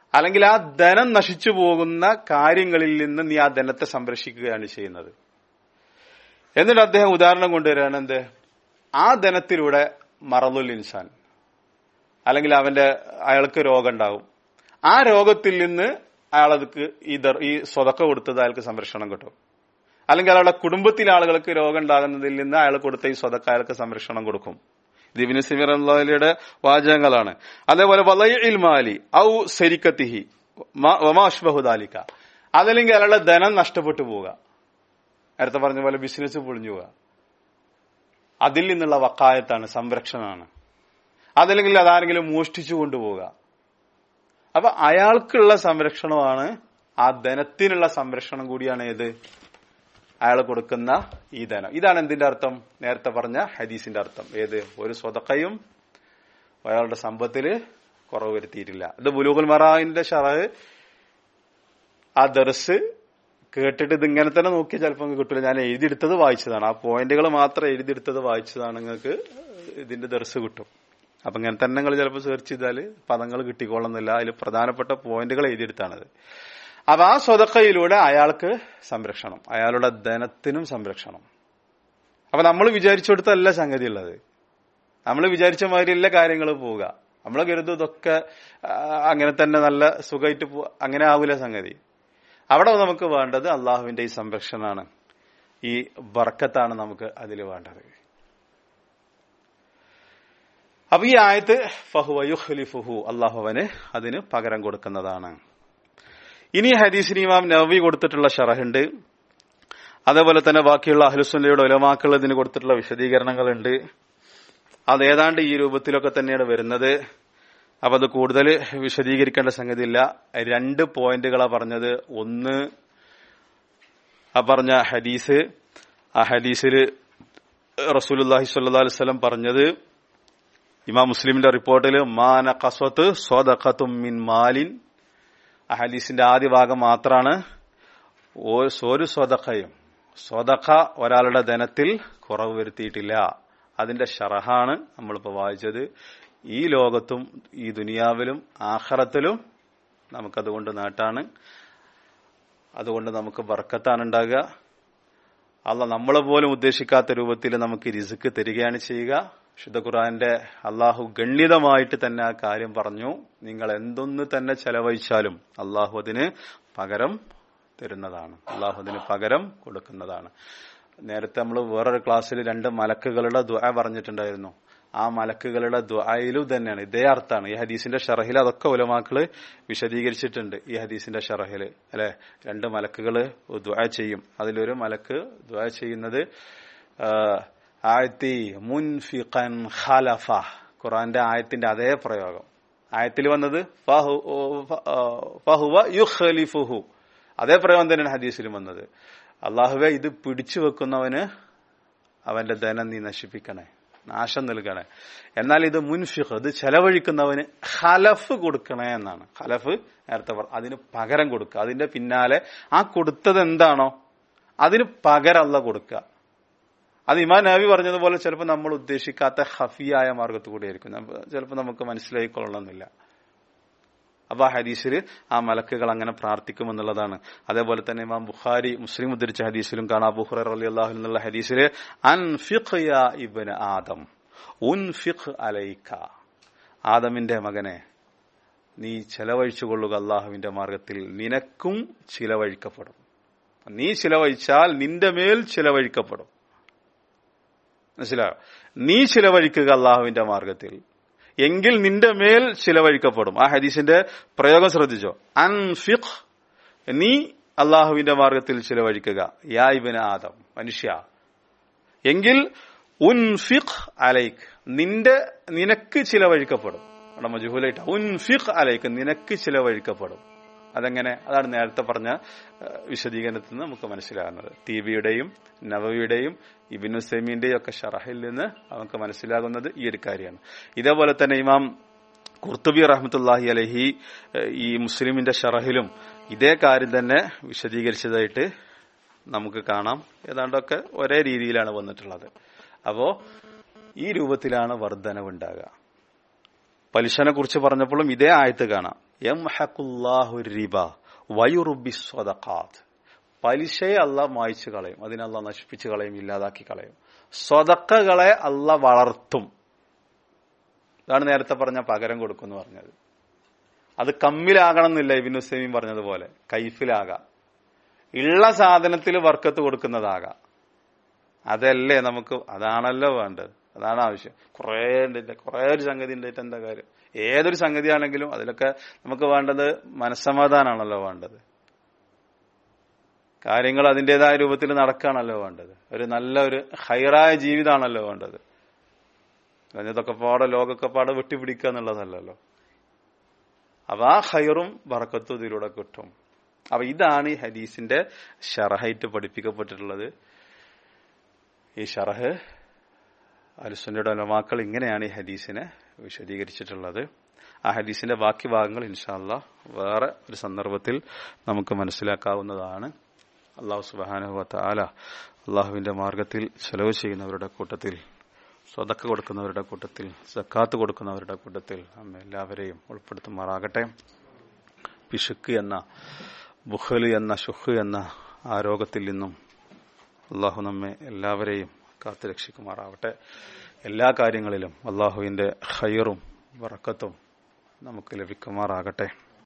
അല്ലെങ്കിൽ ആ ധനം നശിച്ചു പോകുന്ന കാര്യങ്ങളിൽ നിന്ന് നീ ആ ധനത്തെ സംരക്ഷിക്കുകയാണ് ചെയ്യുന്നത്. എന്നിട്ട് അദ്ദേഹം ഉദാഹരണം കൊണ്ടുവരികയാണ് എന്ത്, ആ ധനത്തിലൂടെ മറലുൽ ഇൻസാൻ, അല്ലെങ്കിൽ അവന്റെ അയാൾക്ക് രോഗം ഉണ്ടാവും, ആ രോഗത്തിൽ നിന്ന് അയാൾക്ക് ഈ ഈ സ്വതക്ക കൊടുത്തത് അയാൾക്ക് സംരക്ഷണം കിട്ടും. അല്ലെങ്കിൽ അയാളുടെ കുടുംബത്തിലെ ആളുകൾക്ക് രോഗം ഉണ്ടാകുന്നതിൽ നിന്ന് അയാൾ കൊടുത്ത ഈ സ്വതക്ക അയാൾക്ക് സംരക്ഷണം കൊടുക്കും. ഇത് ഇബ്നു സിമീർ റളിയല്ലാഹുവിന്റെ വാചകങ്ങളാണ്. അതേപോലെ വലയിൽ മാലി ഔ സരിക്കത്തിഹി വമാ അശ്ബഹു ദാലിക, അതല്ലെങ്കിൽ അയാളുടെ ധനം നഷ്ടപ്പെട്ടു പോവുക, നേരത്തെ പറഞ്ഞ പോലെ ബിസിനസ് പൊളിഞ്ഞു പോവുക, അതിൽ നിന്നുള്ള വക്കായത്താണ്, സംരക്ഷണമാണ്. അതല്ലെങ്കിൽ അതാരെങ്കിലും മോഷ്ടിച്ചു കൊണ്ടുപോവുക. അപ്പൊ അയാൾക്കുള്ള സംരക്ഷണമാണ്, ആ ധനത്തിനുള്ള സംരക്ഷണം കൂടിയാണ് ഏത്, അയാൾ കൊടുക്കുന്ന ഈ ധനം. ഇതാണ് എന്തിന്റെ അർത്ഥം, നേരത്തെ പറഞ്ഞ ഹദീസിന്റെ അർത്ഥം. ഏത്, ഒരു സ്വതക്കയും അയാളുടെ സമ്പത്തില് കുറവ് വരുത്തിയിട്ടില്ല. ഇത് ബുലൂഗുൽ മറാഇന്റെ ശറഹ് ആ ദർസ് കേട്ടിട്ട് ഇത് ഇങ്ങനെ തന്നെ നോക്കിയാൽ ചിലപ്പോൾ നിങ്ങൾക്ക് കിട്ടില്ല. ഞാൻ എഴുതിയെടുത്തത് വായിച്ചതാണ്, ആ പോയിന്റുകൾ മാത്രം എഴുതിയെടുത്തത് വായിച്ചതാണ്, നിങ്ങൾക്ക് ഇതിന്റെ ദർസ് കിട്ടും. അപ്പൊ ഇങ്ങനെ തന്നെ നിങ്ങൾ ചിലപ്പോൾ സെർച്ച് ചെയ്താല് പദങ്ങൾ കിട്ടിക്കൊള്ളുന്നില്ല. അതിൽ പ്രധാനപ്പെട്ട പോയിന്റുകൾ എഴുതിയെടുത്താണത്. അപ്പൊ ആ സ്വതക്കയിലൂടെ അയാൾക്ക് സംരക്ഷണം, അയാളുടെ ധനത്തിനും സംരക്ഷണം. അപ്പൊ നമ്മൾ വിചാരിച്ചെടുത്തല്ല സംഗതി ഉള്ളത്, നമ്മൾ വിചാരിച്ച മാതിരിയല്ല കാര്യങ്ങൾ പോവുക. നമ്മൾ കരുതും ഇതൊക്കെ അങ്ങനെ തന്നെ നല്ല സുഖമായിട്ട് പോ, അങ്ങനെ ആവില്ല സംഗതി. അവിടെ നമുക്ക് വേണ്ടത് അള്ളാഹുവിന്റെ ഈ സംരക്ഷണമാണ്, ഈ ബർക്കത്താണ് നമുക്ക് അതിൽ വേണ്ടത്. അപ്പൊ ഈ ആയത്ത് ഫഹുവ യുഖ്ലിഫുഹു, അള്ളാഹുവിന് അതിന് പകരം കൊടുക്കുന്നതാണ്. ഇനി ഹദീസിന് ഇമാം നവവി കൊടുത്തിട്ടുള്ള ഷറഹുണ്ട്. അതേപോലെ തന്നെ ബാക്കിയുള്ള അഹ്ലുസുന്നയുടെ ഉലമാക്കൾ ഇതിന് കൊടുത്തിട്ടുള്ള വിശദീകരണങ്ങളുണ്ട്. അത് ഏതാണ്ട് ഈ രൂപത്തിലൊക്കെ തന്നെയാണ് വരുന്നത്. അപ്പൊ അത് കൂടുതൽ വിശദീകരിക്കേണ്ട സംഗതിയില്ല. രണ്ട് പോയിന്റുകളാ പറഞ്ഞത്. ഒന്ന്, ആ പറഞ്ഞ ഹദീസ്, ആ ഹദീസിൽ റസൂലുള്ളാഹി സ്വല്ലല്ലാഹു അലൈഹി വസല്ലം പറഞ്ഞത്, ഇമാം മുസ്ലിമിന്റെ റിപ്പോർട്ടിൽ മാ നഖസത് സ്വദഖത്തും മിൻ മാലിൻ, ആ ഹദീസിന്റെ ആദ്യ ഭാഗം മാത്രമാണ്. ഒരു സ്വദഖയും, സ്വദഖ ഒരാളുടെ ധനത്തിൽ കുറവ് വരുത്തിയിട്ടില്ല. അതിന്റെ ഷറഹാണ് നമ്മളിപ്പോ വായിച്ചത്. ഈ ലോകത്തും ഈ ദുനിയാവിലും ആഖിറത്തിലും നമുക്കതുകൊണ്ട് നേട്ടാണ്, അതുകൊണ്ട് നമുക്ക് ബർക്കത്താണ് ഉണ്ടാകുക. അള്ളാഹ് നമ്മളെ പോലും ഉദ്ദേശിക്കാത്ത രൂപത്തിൽ നമുക്ക് റിസ്ക് തരികയാണ് ചെയ്യുക. ശുദ്ധ ഖുർആന്റെ അള്ളാഹു ഗണ്യതമായിട്ട് തന്നെ ആ കാര്യം പറഞ്ഞു. നിങ്ങൾ എന്തൊന്ന് തന്നെ ചെലവഴിച്ചാലും അള്ളാഹു അതിന് പകരം തരുന്നതാണ്, അള്ളാഹു അതിന് പകരം കൊടുക്കുന്നതാണ്. നേരത്തെ നമ്മൾ വേറൊരു ക്ലാസ്സിൽ രണ്ട് മലക്കുകളുടെ ദുആ പറഞ്ഞിട്ടുണ്ടായിരുന്നു. ആ മലക്കുകളുടെ ദുആയിലും തന്നെയാണ് ഇതേ അർത്ഥമാണ്. ഈ ഹദീസിന്റെ ഷറഹിൽ അതൊക്കെ ഉലമാക്കള് വിശദീകരിച്ചിട്ടുണ്ട്. ഈ ഹദീസിന്റെ ഷറഹില് അല്ലെ, രണ്ട് മലക്കുകള് ദുആ ചെയ്യും. അതിലൊരു മലക്ക് ദുആ ചെയ്യുന്നത് ആയത്തി മുൻഫിഖൻ ഖലഫ, ഖുർആന്റെ ആയത്തിന്റെ അതേ പ്രയോഗം. ആയത്തിൽ വന്നത് ഫഹുവ യുഖ്ലിഫുഹു, അതേ പ്രയോഗം തന്നെയാണ് ഹദീസിലും വന്നത്. അള്ളാഹുവെ ഇത് പിടിച്ചു വെക്കുന്നവന് അവന്റെ ധനം നീ നശിപ്പിക്കണേ, നാശം നൽകണേ. എന്നാൽ ഇത് മുൻഫിഖ്, ഇത് ചെലവഴിക്കുന്നവന് ഖലഫ് കൊടുക്കണേ എന്നാണ്. ഖലഫ് നേരത്തെ പറഞ്ഞു, അതിന് പകരം കൊടുക്കുക. അതിന്റെ പിന്നാലെ ആ കൊടുത്തത് എന്താണോ അതിന് പകരം അല്ല കൊടുക്കുക. അത് ഇമാം നവവി പറഞ്ഞതുപോലെ ചിലപ്പോൾ നമ്മൾ ഉദ്ദേശിക്കാത്ത ഹഫിയായ മാർഗത്തു കൂടിയായിരിക്കും, ചിലപ്പോൾ നമുക്ക് മനസ്സിലായിക്കൊള്ളണമെന്നില്ല. അപ്പൊ ആ ഹദീസിൽ ആ മലക്കുകൾ അങ്ങനെ പ്രാർത്ഥിക്കുമെന്നുള്ളതാണ്. അതേപോലെ തന്നെ ഇമാം ബുഖാരി മുസ്ലിം ഉദ്ധരിച്ച ഹദീസിലും കാണാം, അബൂ ഹുറൈറ റളിയല്ലാഹു അൻഹു എന്നുള്ള ഹദീസിൽ അൻഫിഖ് യാ ഇബ്ന ആദം ഉൻഫിഖ് അലൈക, ആദമിന്റെ മകനെ നീ ചെലവഴിച്ചുകൊള്ളുക അള്ളാഹുവിന്റെ മാർഗത്തിൽ, നിനക്കും ചിലവഴിക്കപ്പെടും. നീ ചിലവഴിച്ചാൽ നിന്റെ മേൽ ചിലവഴിക്കപ്പെടും. മനസ്സിലായോ? നീ ചിലവഴിക്കുക അള്ളാഹുവിന്റെ മാർഗത്തിൽ, എങ്കിൽ നിന്റെ മേൽ ചിലവഴിക്കപ്പെടും. ആ ഹദീസിന്റെ പ്രയോഗം ശ്രദ്ധിച്ചോ, അൻഫിഖ്, നീ അള്ളാഹുവിന്റെ മാർഗത്തിൽ ചിലവഴിക്കുക, യാ ഇബ്ന ആദം, മനുഷ്യ, എങ്കിൽ ഉൻഫിഖ് അലൈക്, നിന്റെ നിനക്ക് ചിലവഴിക്കപ്പെടും. അവിടെ മജ്ഹൂലായിട്ട് ഉൻഫിഖ് അലൈക്, നിനക്ക് ചിലവഴിക്കപ്പെടും. അതെങ്ങനെ? അതാണ് നേരത്തെ പറഞ്ഞ വിശദീകരണത്തിൽ നിന്ന് നമുക്ക് മനസ്സിലാകുന്നത്. തീബിയുടെയും നവവിയുടെയും ഇബ്നു ഉസൈമീന്റെയും ഒക്കെ ഷറഹിൽ നിന്ന് നമുക്ക് മനസ്സിലാകുന്നത് ഈ ഒരു കാര്യമാണ്. ഇതേപോലെ തന്നെ ഇമാം ഖുർത്തുബി റഹ്മത്തുള്ളാഹി അലൈഹി ഈ മുസ്ലിമിന്റെ ഷറഹിലും ഇതേ കാര്യം തന്നെ വിശദീകരിച്ചതായിട്ട് നമുക്ക് കാണാം. ഏതാണ്ടൊക്കെ ഒരേ രീതിയിലാണ് വന്നിട്ടുള്ളത്. അപ്പോ ഈ രൂപത്തിലാണ് വർധനവ് ഉണ്ടാകുക. പലിശനെ കുറിച്ച് പറഞ്ഞപ്പോഴും ഇതേ ആയത്ത് കാണാം. യംഹഖുല്ലാഹു റിബ വയുർബി സ്വദഖാത്ത്. പലിശയെ അള്ളാഹ് മായ്ച്ചു കളയും, അതിനെ അള്ളാഹ് നശിപ്പിച്ചു കളയും, ഇല്ലാതാക്കി കളയും. സ്വതക്കകളെ അള്ളാഹ് വളർത്തും. ഇതാണ് നേരത്തെ പറഞ്ഞ പകരം കൊടുക്കുമെന്ന് പറഞ്ഞത്. അത് കമ്മിലാകണം എന്നില്ല, ഇബ്നു ഉസൈമീൻ പറഞ്ഞതുപോലെ കൈഫിലാകാം, ഉള്ള സാധനത്തിൽ ബർക്കത്ത് കൊടുക്കുന്നതാകാം. അതല്ലേ നമുക്ക്, അതാണല്ലോ വേണ്ടത്, അതാണ് ആവശ്യം. കുറേ ഉണ്ട്, കുറേ ഒരു സംഗതി ഉണ്ടായിട്ട് എന്താ കാര്യം? ഏതൊരു സംഗതിയാണെങ്കിലും അതിലൊക്കെ നമുക്ക് വേണ്ടത് മനസ്സമാധാനാണല്ലോ വേണ്ടത്. കാര്യങ്ങൾ അതിൻ്റെതായ രൂപത്തിൽ നടക്കുകയാണല്ലോ വേണ്ടത്. ഒരു നല്ല ഒരു ഹൈറായ ജീവിതമാണല്ലോ വേണ്ടത്. ഇതൊക്കെ പാടെ ലോകമൊക്കെ പാടെ വെട്ടിപ്പിടിക്കുക എന്നുള്ളതല്ലല്ലോ. അപ്പൊ ആ ഹൈറും ബറക്കത്തും ഇതിലൂടെ കിട്ടും. അപ്പൊ ഇതാണ് ഈ ഹദീസിന്റെ ഷറഹായിട്ട് പഠിപ്പിക്കപ്പെട്ടിട്ടുള്ളത്. ഈ ഷറഹ് അഹ്ലുസുന്നയുടെ ഉലമാക്കൾ ഇങ്ങനെയാണ് ഈ ഹദീസിനെ വിശദീകരിച്ചിട്ടുള്ളത്. ആ ഹദീസിന്റെ ബാക്കി ഭാഗങ്ങൾ ഇൻഷാ അല്ലാഹ് വേറെ ഒരു സന്ദർഭത്തിൽ നമുക്ക് മനസ്സിലാക്കാവുന്നതാണ്. അല്ലാഹു സുബ്ഹാനഹു വ തആല അല്ലാഹുവിന്റെ മാർഗത്തിൽ ചെലവ് ചെയ്യുന്നവരുടെ കൂട്ടത്തിൽ, സ്വതക്ക കൊടുക്കുന്നവരുടെ കൂട്ടത്തിൽ, സക്കാത്ത് കൊടുക്കുന്നവരുടെ കൂട്ടത്തിൽ നമ്മെ എല്ലാവരെയും ഉൾപ്പെടുത്തുമാറാകട്ടെ. പിശുക്ക് എന്ന, ബുഖ്ല് എന്ന, ശുഹ് എന്ന ആ രോഗത്തിൽ നിന്നും അള്ളാഹു നമ്മെ എല്ലാവരെയും കാത്തു രക്ഷിക്കുമാറാവട്ടെ. എല്ലാ കാര്യങ്ങളിലും അള്ളാഹുവിന്റെ ഖൈറും ബറക്കത്തും നമുക്ക് ലഭിക്കുമാറാകട്ടെ.